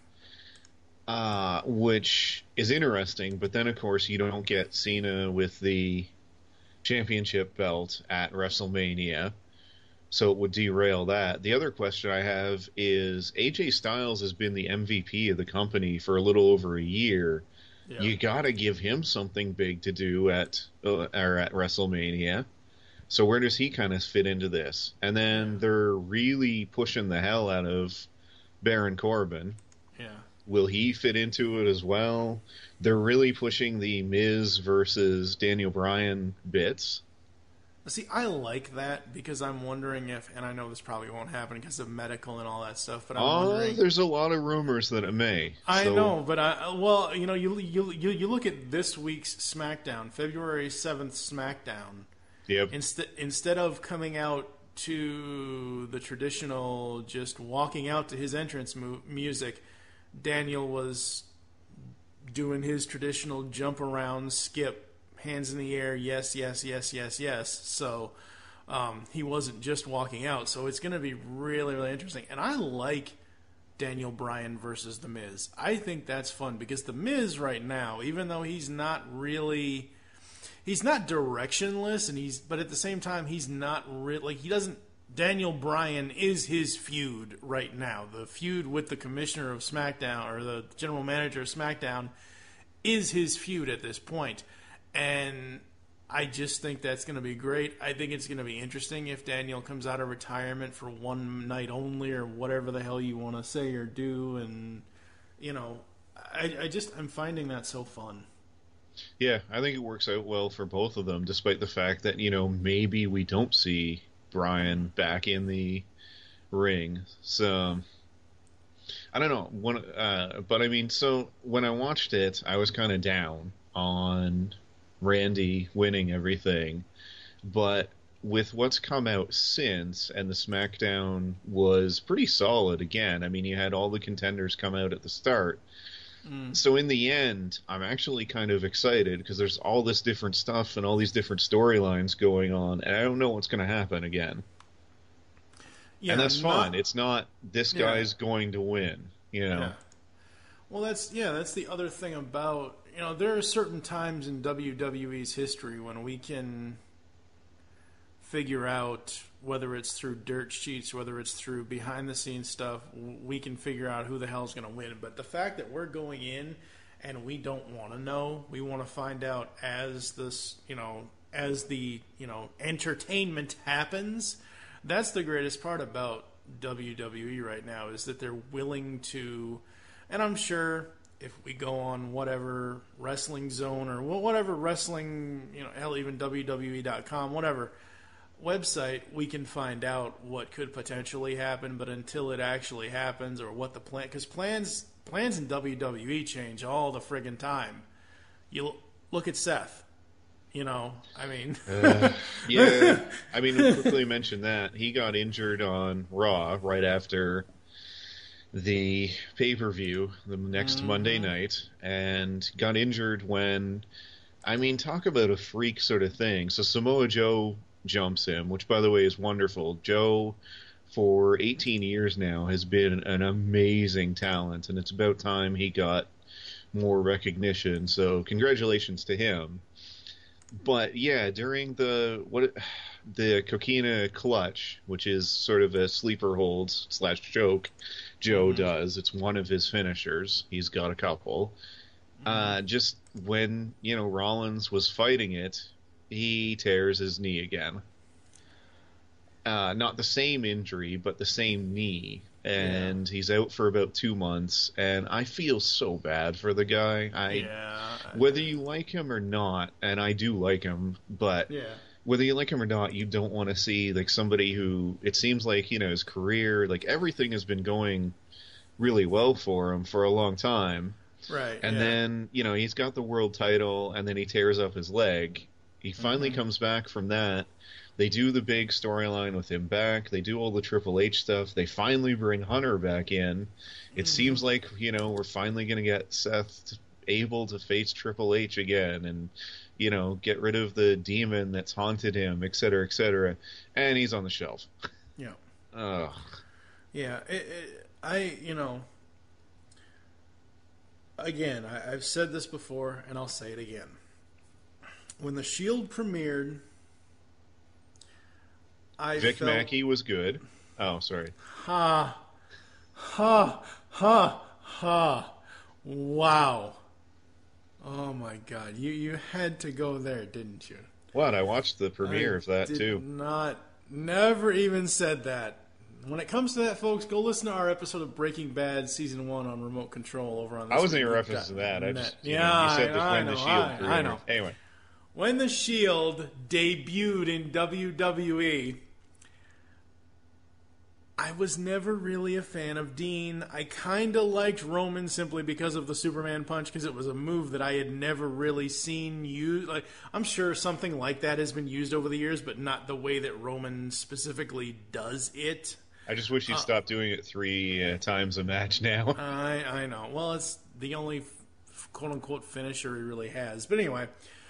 Which is interesting, but then, of course, you don't get Cena with the championship belt at WrestleMania, so it would derail that. The other question I have is, AJ Styles has been the MVP of the company for a little over a year. Yeah. You gotta give him something big to do at WrestleMania. So where does he kind of fit into this? And then they're really pushing the hell out of Baron Corbin. Yeah. Will he fit into it as well? They're really pushing the Miz versus Daniel Bryan bits. See, I like that because I'm wondering if, and I know this probably won't happen because of medical and all that stuff, but I'm wondering. There's a lot of rumors that it may. I know, but you look at this week's SmackDown, February 7th SmackDown. Yep. Instead of coming out to the traditional, just walking out to his entrance music, Daniel was doing his traditional jump around, skip, hands in the air, yes, yes, yes, yes, yes. So he wasn't just walking out. So it's going to be really, really interesting. And I like Daniel Bryan versus The Miz. I think that's fun because The Miz right now, even though he's not directionless, but at the same time, he's not really, he doesn't, Daniel Bryan is his feud right now. The feud with the commissioner of SmackDown, or the general manager of SmackDown, is his feud at this point. And I just think that's going to be great. I think it's going to be interesting if Daniel comes out of retirement for one night only, or whatever the hell you want to say or do. And, I'm finding that so fun. Yeah, I think it works out well for both of them, despite the fact that, maybe we don't see Bryan back in the ring. So, I don't know. But I mean, so when I watched it, I was kind of down on Randy winning everything, but with what's come out since, and the SmackDown was pretty solid again. I mean, you had all the contenders come out at the start. So in the end, I'm actually kind of excited because there's all this different stuff and all these different storylines going on, and I don't know what's going to happen again. Yeah, and that's fun. It's not this guy's going to win, Yeah. Well, that's the other thing about, there are certain times in WWE's history when we can figure out, whether it's through dirt sheets, whether it's through behind-the-scenes stuff, we can figure out who the hell's going to win. But the fact that we're going in and we don't want to know, we want to find out as this, as the, entertainment happens. That's the greatest part about WWE right now, is that they're willing to, and I'm sure if we go on whatever Wrestling Zone or whatever wrestling, hell, even WWE.com, whatever website, we can find out what could potentially happen. But until it actually happens, or what the plan, because plans in WWE change all the friggin' time. You look at Seth, I mean. Yeah, I mean, we'll quickly mention that he got injured on Raw right after the pay-per-view the next Monday night, and got injured when, I mean, talk about a freak sort of thing. So Samoa Joe jumps him, which, by the way, is wonderful. Joe, for 18 years now, has been an amazing talent, and it's about time he got more recognition, so congratulations to him. But yeah, during the Coquina Clutch, which is sort of a sleeper hold / choke, Joe does. It's one of his finishers. He's got a couple. Just when, Rollins was fighting it, he tears his knee again. Not the same injury, but the same knee. And he's out for about 2 months. And I feel so bad for the guy. Whether you like him or not, and I do like him, but whether you like him or not, you don't want to see somebody who, it seems like, his career, everything has been going really well for him for a long time. Right. And then, he's got the world title, and then he tears up his leg. He finally comes back from that, They do the big storyline with him back. They do all the Triple H stuff. They finally bring Hunter back in. It seems like, we're finally going to get Seth able to face Triple H again and, get rid of the demon that's haunted him, et cetera, et cetera. And he's on the shelf. Yeah. Ugh. Yeah. Again, I've said this before, and I'll say it again. When the Shield premiered, Vic Mackey was good. Oh, sorry. Ha. Wow. Oh, my God. You had to go there, didn't you? What? I watched the premiere of that, too. Never even said that. When it comes to that, folks, go listen to our episode of Breaking Bad Season 1 on remote control over on this. I wasn't even referencing to that. I just, you said when the Shield premiered. I know. Anyway. When the Shield debuted in WWE, I was never really a fan of Dean. I kind of liked Roman simply because of the Superman punch, because it was a move that I had never really seen used. Like, I'm sure something like that has been used over the years, but not the way that Roman specifically does it. I just wish he'd stop doing it 3 times a match now. I know. Well, it's the only quote-unquote finisher he really has. But anyway,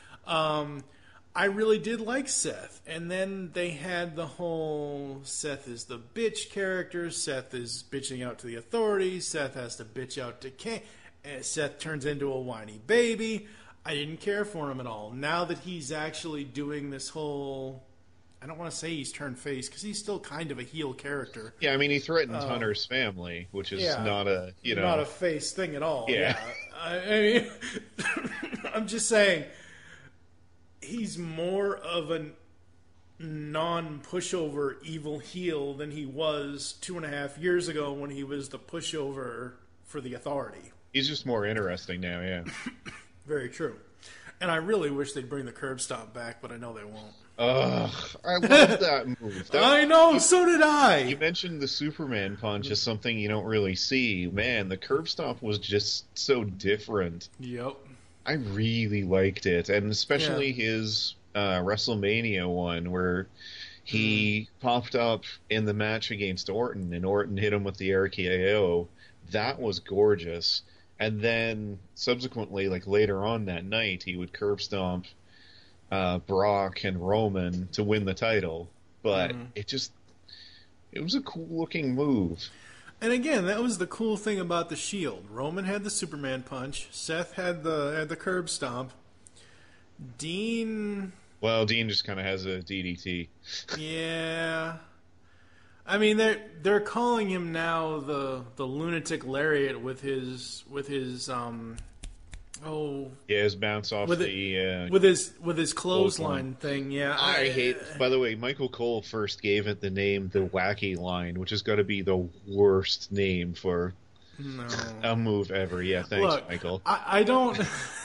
I really did like Seth. And then they had the whole Seth is the bitch character. Seth is bitching out to the authorities. Seth has to bitch out to Kane. Seth turns into a whiny baby. I didn't care for him at all. Now that he's actually doing this whole... I don't want to say he's turned face, because he's still kind of a heel character. Yeah, I mean, he threatened Hunter's family, which is not a, not a face thing at all. Yeah. I mean, I'm just saying, he's more of a non-pushover evil heel than he was 2.5 years ago when he was the pushover for the authority. He's just more interesting now, yeah. Very true. And I really wish they'd bring the curb stomp back, but I know they won't. Ugh, I love that move. I know, so did I. You mentioned the Superman punch as something you don't really see. Man, the curb stomp was just so different. Yep. I really liked it, and especially his WrestleMania one where he popped up in the match against Orton, and Orton hit him with the RKO. That was gorgeous. And then subsequently, like later on that night, he would curb stomp Brock and Roman to win the title. But it was a cool looking move. And again, that was the cool thing about the Shield. Roman had the Superman punch. Seth had the curb stomp. Dean just kind of has a DDT. Yeah. I mean, they're calling him now the lunatic lariat with his his bounce off with his clothesline thing. Yeah, I hate. By the way, Michael Cole first gave it the name the Wacky Line, which has got to be the worst name for a move ever. Yeah, thanks, Look, Michael. I don't.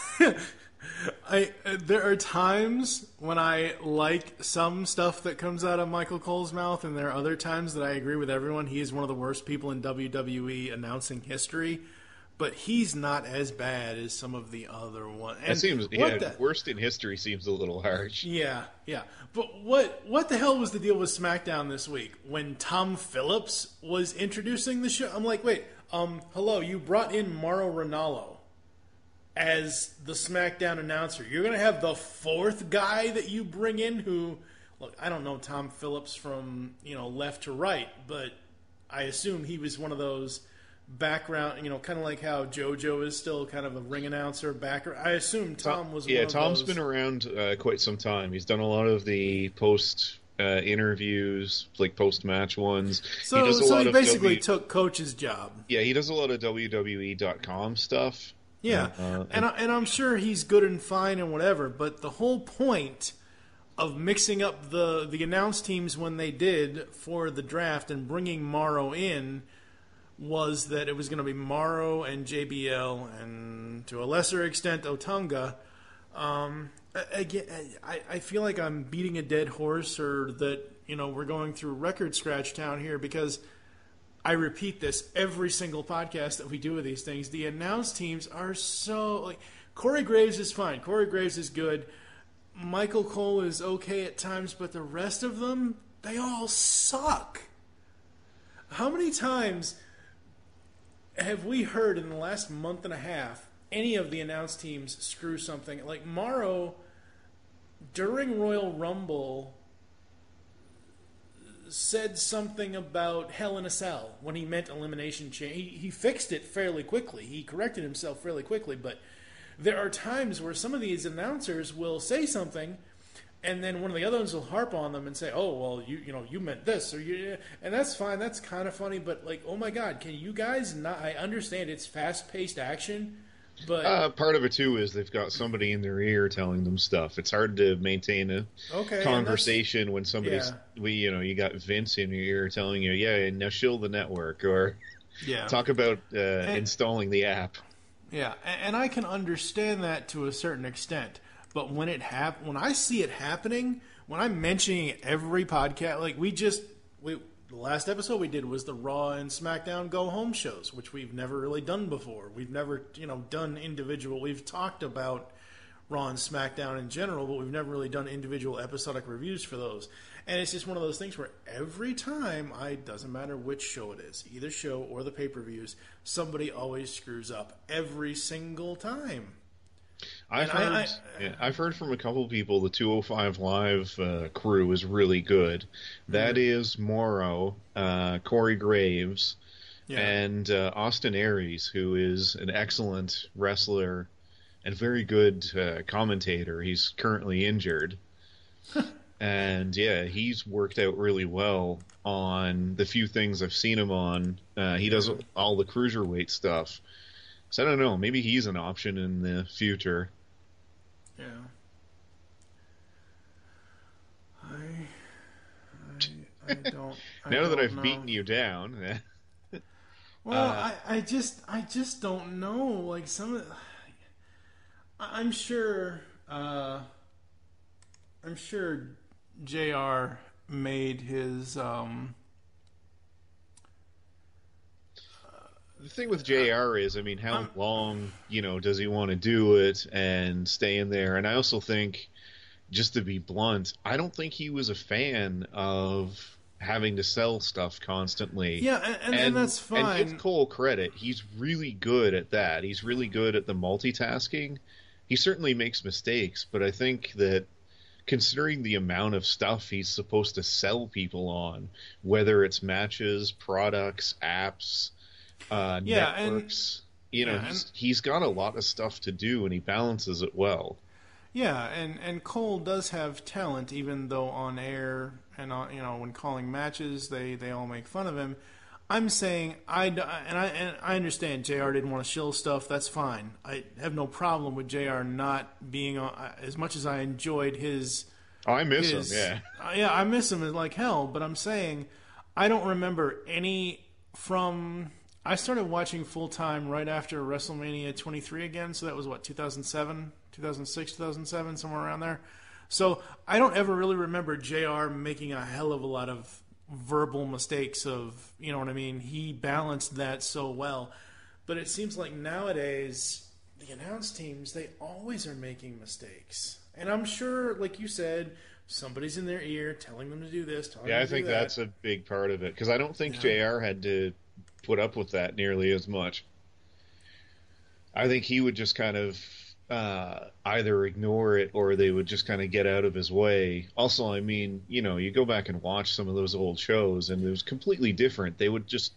There are times when I like some stuff that comes out of Michael Cole's mouth, and there are other times that I agree with everyone. He is one of the worst people in WWE announcing history, but he's not as bad as some of the other ones. That seems worst in history seems a little harsh. Yeah. But what the hell was the deal with SmackDown this week when Tom Phillips was introducing the show? I'm like, wait, hello, you brought in Mauro Ranallo as the SmackDown announcer. You're going to have the fourth guy that you bring in who, look, I don't know Tom Phillips from, left to right, but I assume he was one of those background, kind of like how JoJo is still kind of a ring announcer background. I assume Tom was one of Tom's those. Been around quite some time. He's done a lot of the post interviews, like post-match ones. So he basically took Coach's job. Yeah, he does a lot of WWE.com stuff. Yeah, and I'm sure he's good and fine and whatever, but the whole point of mixing up the announce teams when they did for the draft and bringing Mauro in was that it was going to be Mauro and JBL and to a lesser extent Otunga. Again, I feel like I'm beating a dead horse, or that we're going through record scratch town here, because I repeat this every single podcast that we do with these things. The announce teams are so... Corey Graves is fine. Corey Graves is good. Michael Cole is okay at times, but the rest of them, they all suck. How many times have we heard in the last month and a half any of the announced teams screw something? Like Morrow, during Royal Rumble, said something about Hell in a Cell when he meant Elimination Chamber. He fixed it fairly quickly. He corrected himself fairly quickly, but there are times where some of these announcers will say something, and then one of the other ones will harp on them and say, "Oh, well, you meant this," and that's fine. That's kind of funny, but like, oh my God, can you guys not? I understand it's fast-paced action, but part of it too is they've got somebody in their ear telling them stuff. It's hard to maintain a conversation when somebody's you got Vince in your ear telling you, "Yeah, now shill the network," or talk about installing the app. Yeah, and I can understand that to a certain extent. But when when I see it happening, when I'm mentioning it every podcast, like the last episode we did was the Raw and SmackDown Go Home shows, which we've never really done before. We've never, done individual. We've talked about Raw and SmackDown in general, but we've never really done individual episodic reviews for those. And it's just one of those things where every time, doesn't matter which show it is, either show or the pay-per-views, somebody always screws up every single time. I've heard from a couple of people the 205 Live crew is really good. That is Morrow, Corey Graves, and Austin Aries, who is an excellent wrestler and very good commentator. He's currently injured. And he's worked out really well on the few things I've seen him on. He does all the cruiserweight stuff. So I don't know, maybe he's an option in the future. Yeah. I don't. Now that I've beaten you down. Well, I just don't know. Like some of, I'm sure JR made his. The thing with JR is, how long, does he want to do it and stay in there? And I also think, just to be blunt, I don't think he was a fan of having to sell stuff constantly. Yeah, and that's fine. And give Cole credit. He's really good at that. He's really good at the multitasking. He certainly makes mistakes, but I think that considering the amount of stuff he's supposed to sell people on, whether it's matches, products, apps, networks, he's got a lot of stuff to do, and he balances it well. Yeah, and Cole does have talent, even though on air and when calling matches, they all make fun of him. I'm saying I understand JR didn't want to shill stuff. That's fine. I have no problem with JR not being on, as much as I enjoyed his. Oh, I miss him. Yeah. I miss him like hell. But I'm saying I don't remember any from. I started watching full time right after WrestleMania 23 again. So that was 2007, 2006, 2007, somewhere around there. So I don't ever really remember JR making a hell of a lot of verbal mistakes of, you know what I mean? He balanced that so well. But it seems like nowadays, the announce teams, they always are making mistakes. And I'm sure, like you said, somebody's in their ear telling them to do this, telling them to do that. Yeah, I think that's a big part of it. Because I don't think JR had to put up with that nearly as much. I think he would just kind of either ignore it or they would just kind of get out of his way. Also, you go back and watch some of those old shows and it was completely different. They would just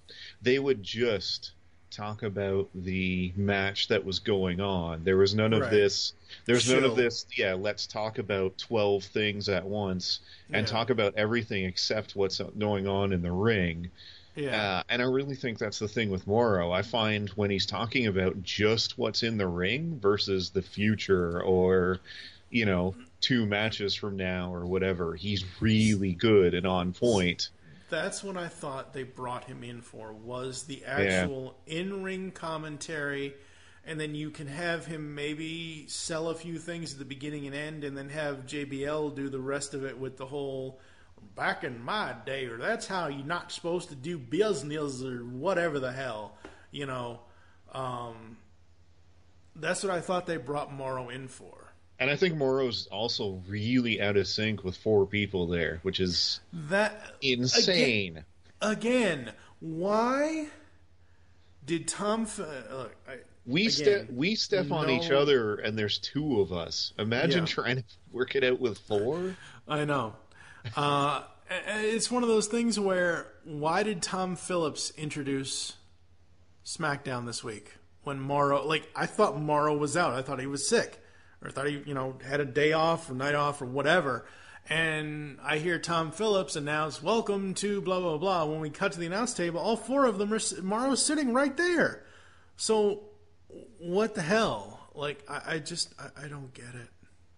talk about the match that was going on. There was none of this. There's none of this, let's talk about 12 things at once and talk about everything except what's going on in the ring. Yeah. And I really think that's the thing with Morrow. I find when he's talking about just what's in the ring versus the future or, 2 matches from now or whatever, he's really good and on point. That's what I thought they brought him in for, was the actual in-ring commentary, and then you can have him maybe sell a few things at the beginning and end, and then have JBL do the rest of it with the whole... back in my day, or that's how you're not supposed to do business, or whatever the hell, That's what I thought they brought Morrow in for. And I think Morrow's also really out of sync with 4 people there, which is insane. Again, why did Tom... look, we step on each other, and there's 2 of us. Imagine trying to work it out with 4. I know. It's one of those things where, why did Tom Phillips introduce SmackDown this week when Morrow... Like, I thought Morrow was out. I thought he was sick. Or I thought he, had a day off or night off or whatever. And I hear Tom Phillips announce, welcome to blah, blah, blah. When we cut to the announce table, all 4 of them Morrow's sitting right there. So, what the hell? Like, I don't get it.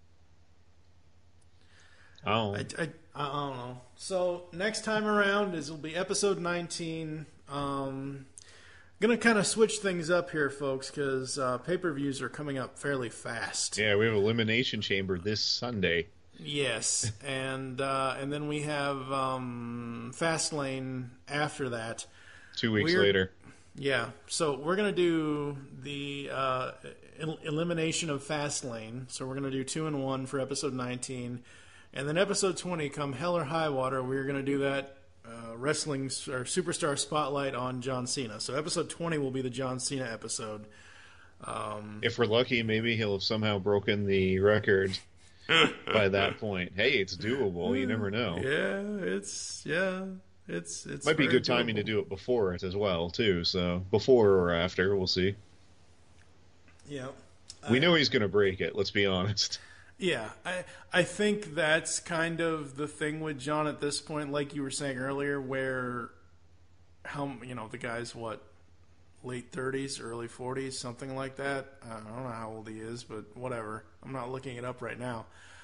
Oh. I don't know. So, next time around will be episode 19. Gonna kind of switch things up here, folks, because pay-per-views are coming up fairly fast. Yeah, we have Elimination Chamber this Sunday. Yes, and then we have Fastlane after that. 2 weeks later. Yeah, so we're gonna do the elimination of Fastlane. So we're gonna do 2 and 1 for episode 19, and then episode 20, come hell or high water, we're gonna do that. Wrestling or Superstar Spotlight on John Cena. So episode 20 will be the John Cena episode. If we're lucky, maybe he'll have somehow broken the record by that point. Hey, it's doable. You never know. It's might be good timing doable. to do it before it as well, too. So before or after, we'll see. Yeah, we know he's going to break it. Let's be honest. Yeah, I think that's kind of the thing with John at this point, like you were saying earlier, where the guy's late 30s, early 40s, something like that. I don't know how old he is, but whatever. I'm not looking it up right now.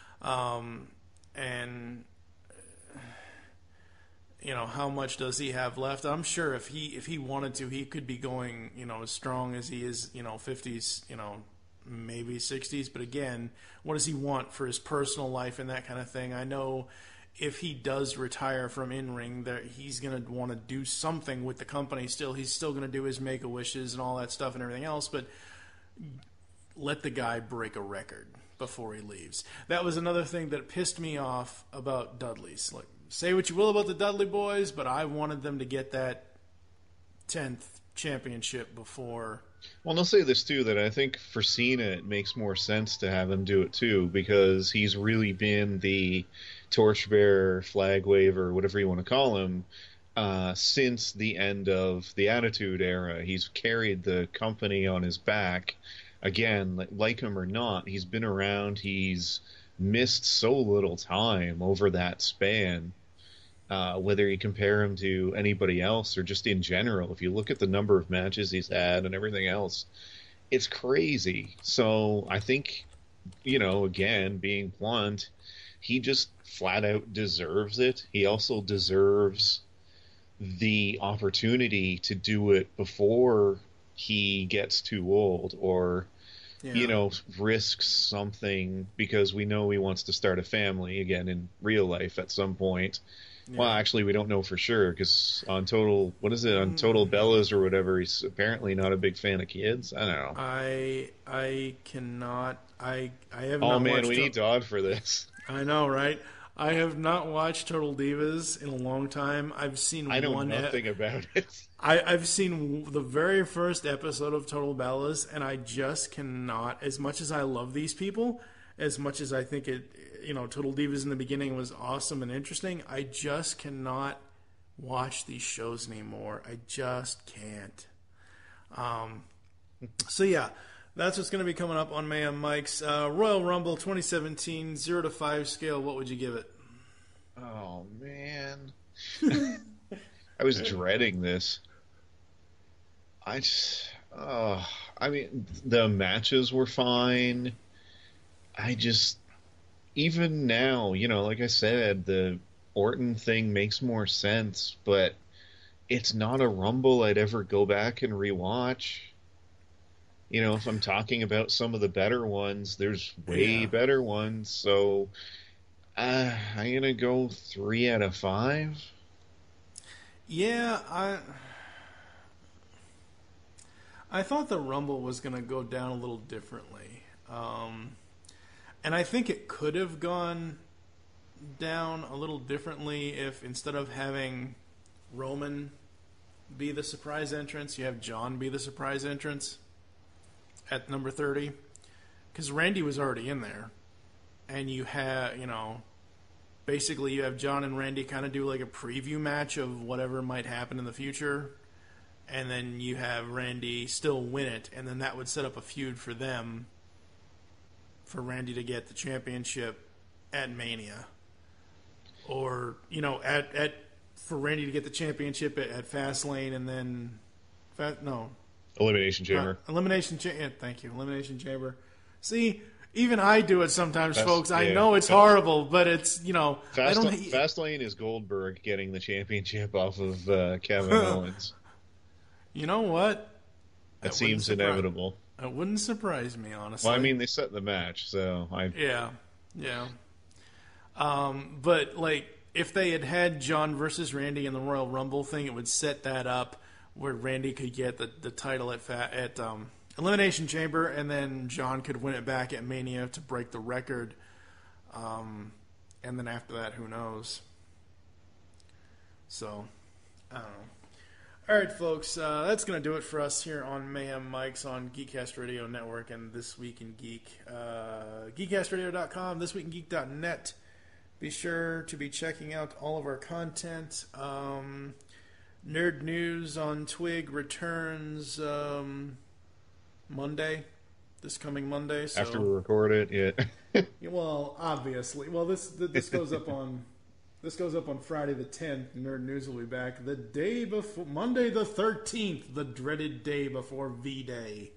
And how much does he have left? I'm sure if he wanted to, he could be going, as strong as he is, 50s, maybe 60s, but again, what does he want for his personal life and that kind of thing? I know if he does retire from in-ring, that he's going to want to do something with the company still. He's still going to do his Make-A-Wishes and all that stuff and everything else, but let the guy break a record before he leaves. That was another thing that pissed me off about Dudley's. Like, say what you will about the Dudley Boys, but I wanted them to get that 10th championship before... Well, and I'll say this, too, that I think for Cena it makes more sense to have him do it, too, because he's really been the torchbearer, flag waver, whatever you want to call him, since the end of the Attitude Era. He's carried the company on his back. Again, like him or not, he's been around. He's missed so little time over that span. Whether you compare him to anybody else or just in general, if you look at the number of matches he's had and everything else, it's crazy. So I think, again, being blunt, he just flat out deserves it. He also deserves the opportunity to do it before he gets too old or, risks something, because we know he wants to start a family again in real life at some point. Yeah. Well, actually, we don't know for sure, because on Total Bellas or whatever, he's apparently not a big fan of kids. I don't know. I cannot. I have. Oh not man, watched we need Dodd for this. I know, right? I have not watched Total Divas in a long time. I've seen. I know nothing about it. I've seen the very first episode of Total Bellas, and I just cannot. As much as I love these people, as much as I think it. Total Divas in the beginning was awesome and interesting, I just cannot watch these shows anymore. I just can't. So yeah, that's what's going to be coming up on Mayhem Mike's Royal Rumble 2017, 0 to 5 scale. What would you give it? Oh man, I was dreading this. I mean, the matches were fine. Even now, like I said, the Orton thing makes more sense, but it's not a Rumble I'd ever go back and rewatch. If I'm talking about some of the better ones, there's way better ones, so I'm going to go 3 out of 5. Yeah, I thought the Rumble was going to go down a little differently. And I think it could have gone down a little differently if instead of having Roman be the surprise entrance, you have John be the surprise entrance at number 30. Because Randy was already in there. And you have, basically you have John and Randy kind of do like a preview match of whatever might happen in the future. And then you have Randy still win it. And then that would set up a feud for them, for Randy to get the championship at Mania. Or, for Randy to get the championship at Fastlane and then... Elimination Chamber. Thank you. Elimination Chamber. See, even I do it sometimes, folks. I yeah, know it's horrible, but it's, Fastlane is Goldberg getting the championship off of Kevin Owens. You know what? That seems inevitable. It wouldn't surprise me, honestly. Well, I mean, they set the match, so Yeah. But, if they had John versus Randy in the Royal Rumble thing, it would set that up where Randy could get the title at Elimination Chamber, and then John could win it back at Mania to break the record. And then after that, who knows? So, I don't know. All right, folks, that's going to do it for us here on Mayhem Mics on Geekcast Radio Network and This Week in Geek. Geekcastradio.com, thisweekingeek.net. Be sure to be checking out all of our content. Nerd News on Twig returns Monday, this coming Monday. So, after we record it, yeah. Well, obviously. Well, this goes up on Friday the 10th. Nerd News will be back the day before Monday the 13th, the dreaded day before V-Day.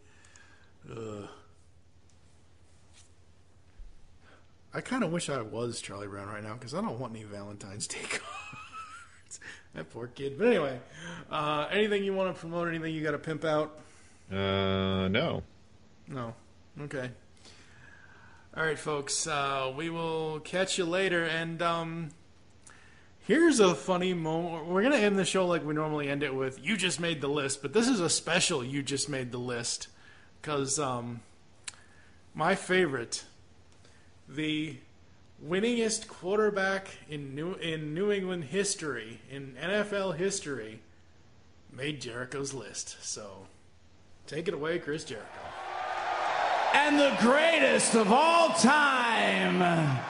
I kind of wish I was Charlie Brown right now because I don't want any Valentine's Day cards. That poor kid. But anyway, anything you want to promote? Anything you got to pimp out? No. No. Okay. All right, folks. We will catch you later. And here's a funny moment. We're going to end the show like we normally end it with, You Just Made the List. But this is a special You Just Made the List. Because my favorite, the winningest quarterback in New England history, in NFL history, made Jericho's list. So, take it away, Chris Jericho. And the greatest of all time.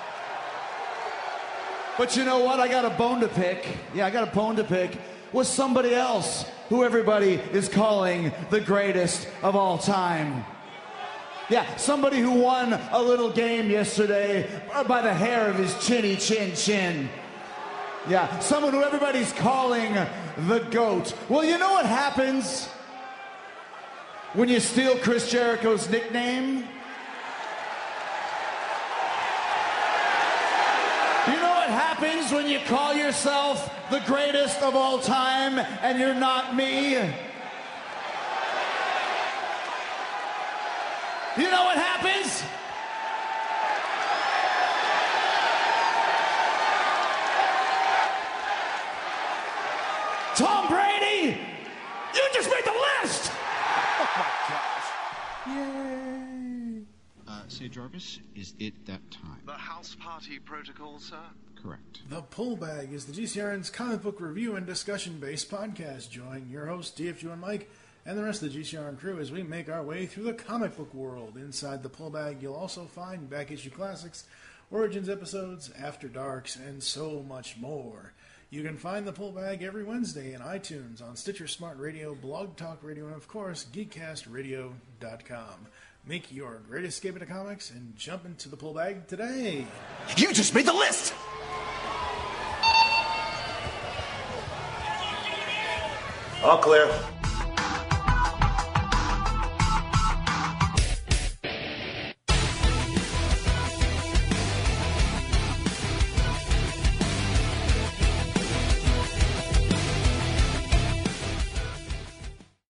But you know what? I got a bone to pick. Yeah, I got a bone to pick with somebody else who everybody is calling the greatest of all time. Yeah, somebody who won a little game yesterday by the hair of his chinny chin. Yeah, someone who everybody's calling the GOAT. Well, you know what happens when you steal Chris Jericho's nickname? You know what happens when you call yourself the greatest of all time and you're not me? You know what happens? Tom Brady, you just made the list! Yay! Say, Jarvis, is it that time? The house party protocol, sir? Correct. The Pull Bag is the GCRN's comic book review and discussion-based podcast. Join your hosts, DFU and Mike, and the rest of the GCRN crew as we make our way through the comic book world. Inside the Pull Bag, you'll also find back-issue classics, Origins episodes, After Darks, and so much more. You can find the Pull Bag every Wednesday in iTunes, on Stitcher Smart Radio, Blog Talk Radio, and of course, GeekCastRadio.com. Make your great escape into comics and jump into the Pull Bag today. You just made the list! All clear.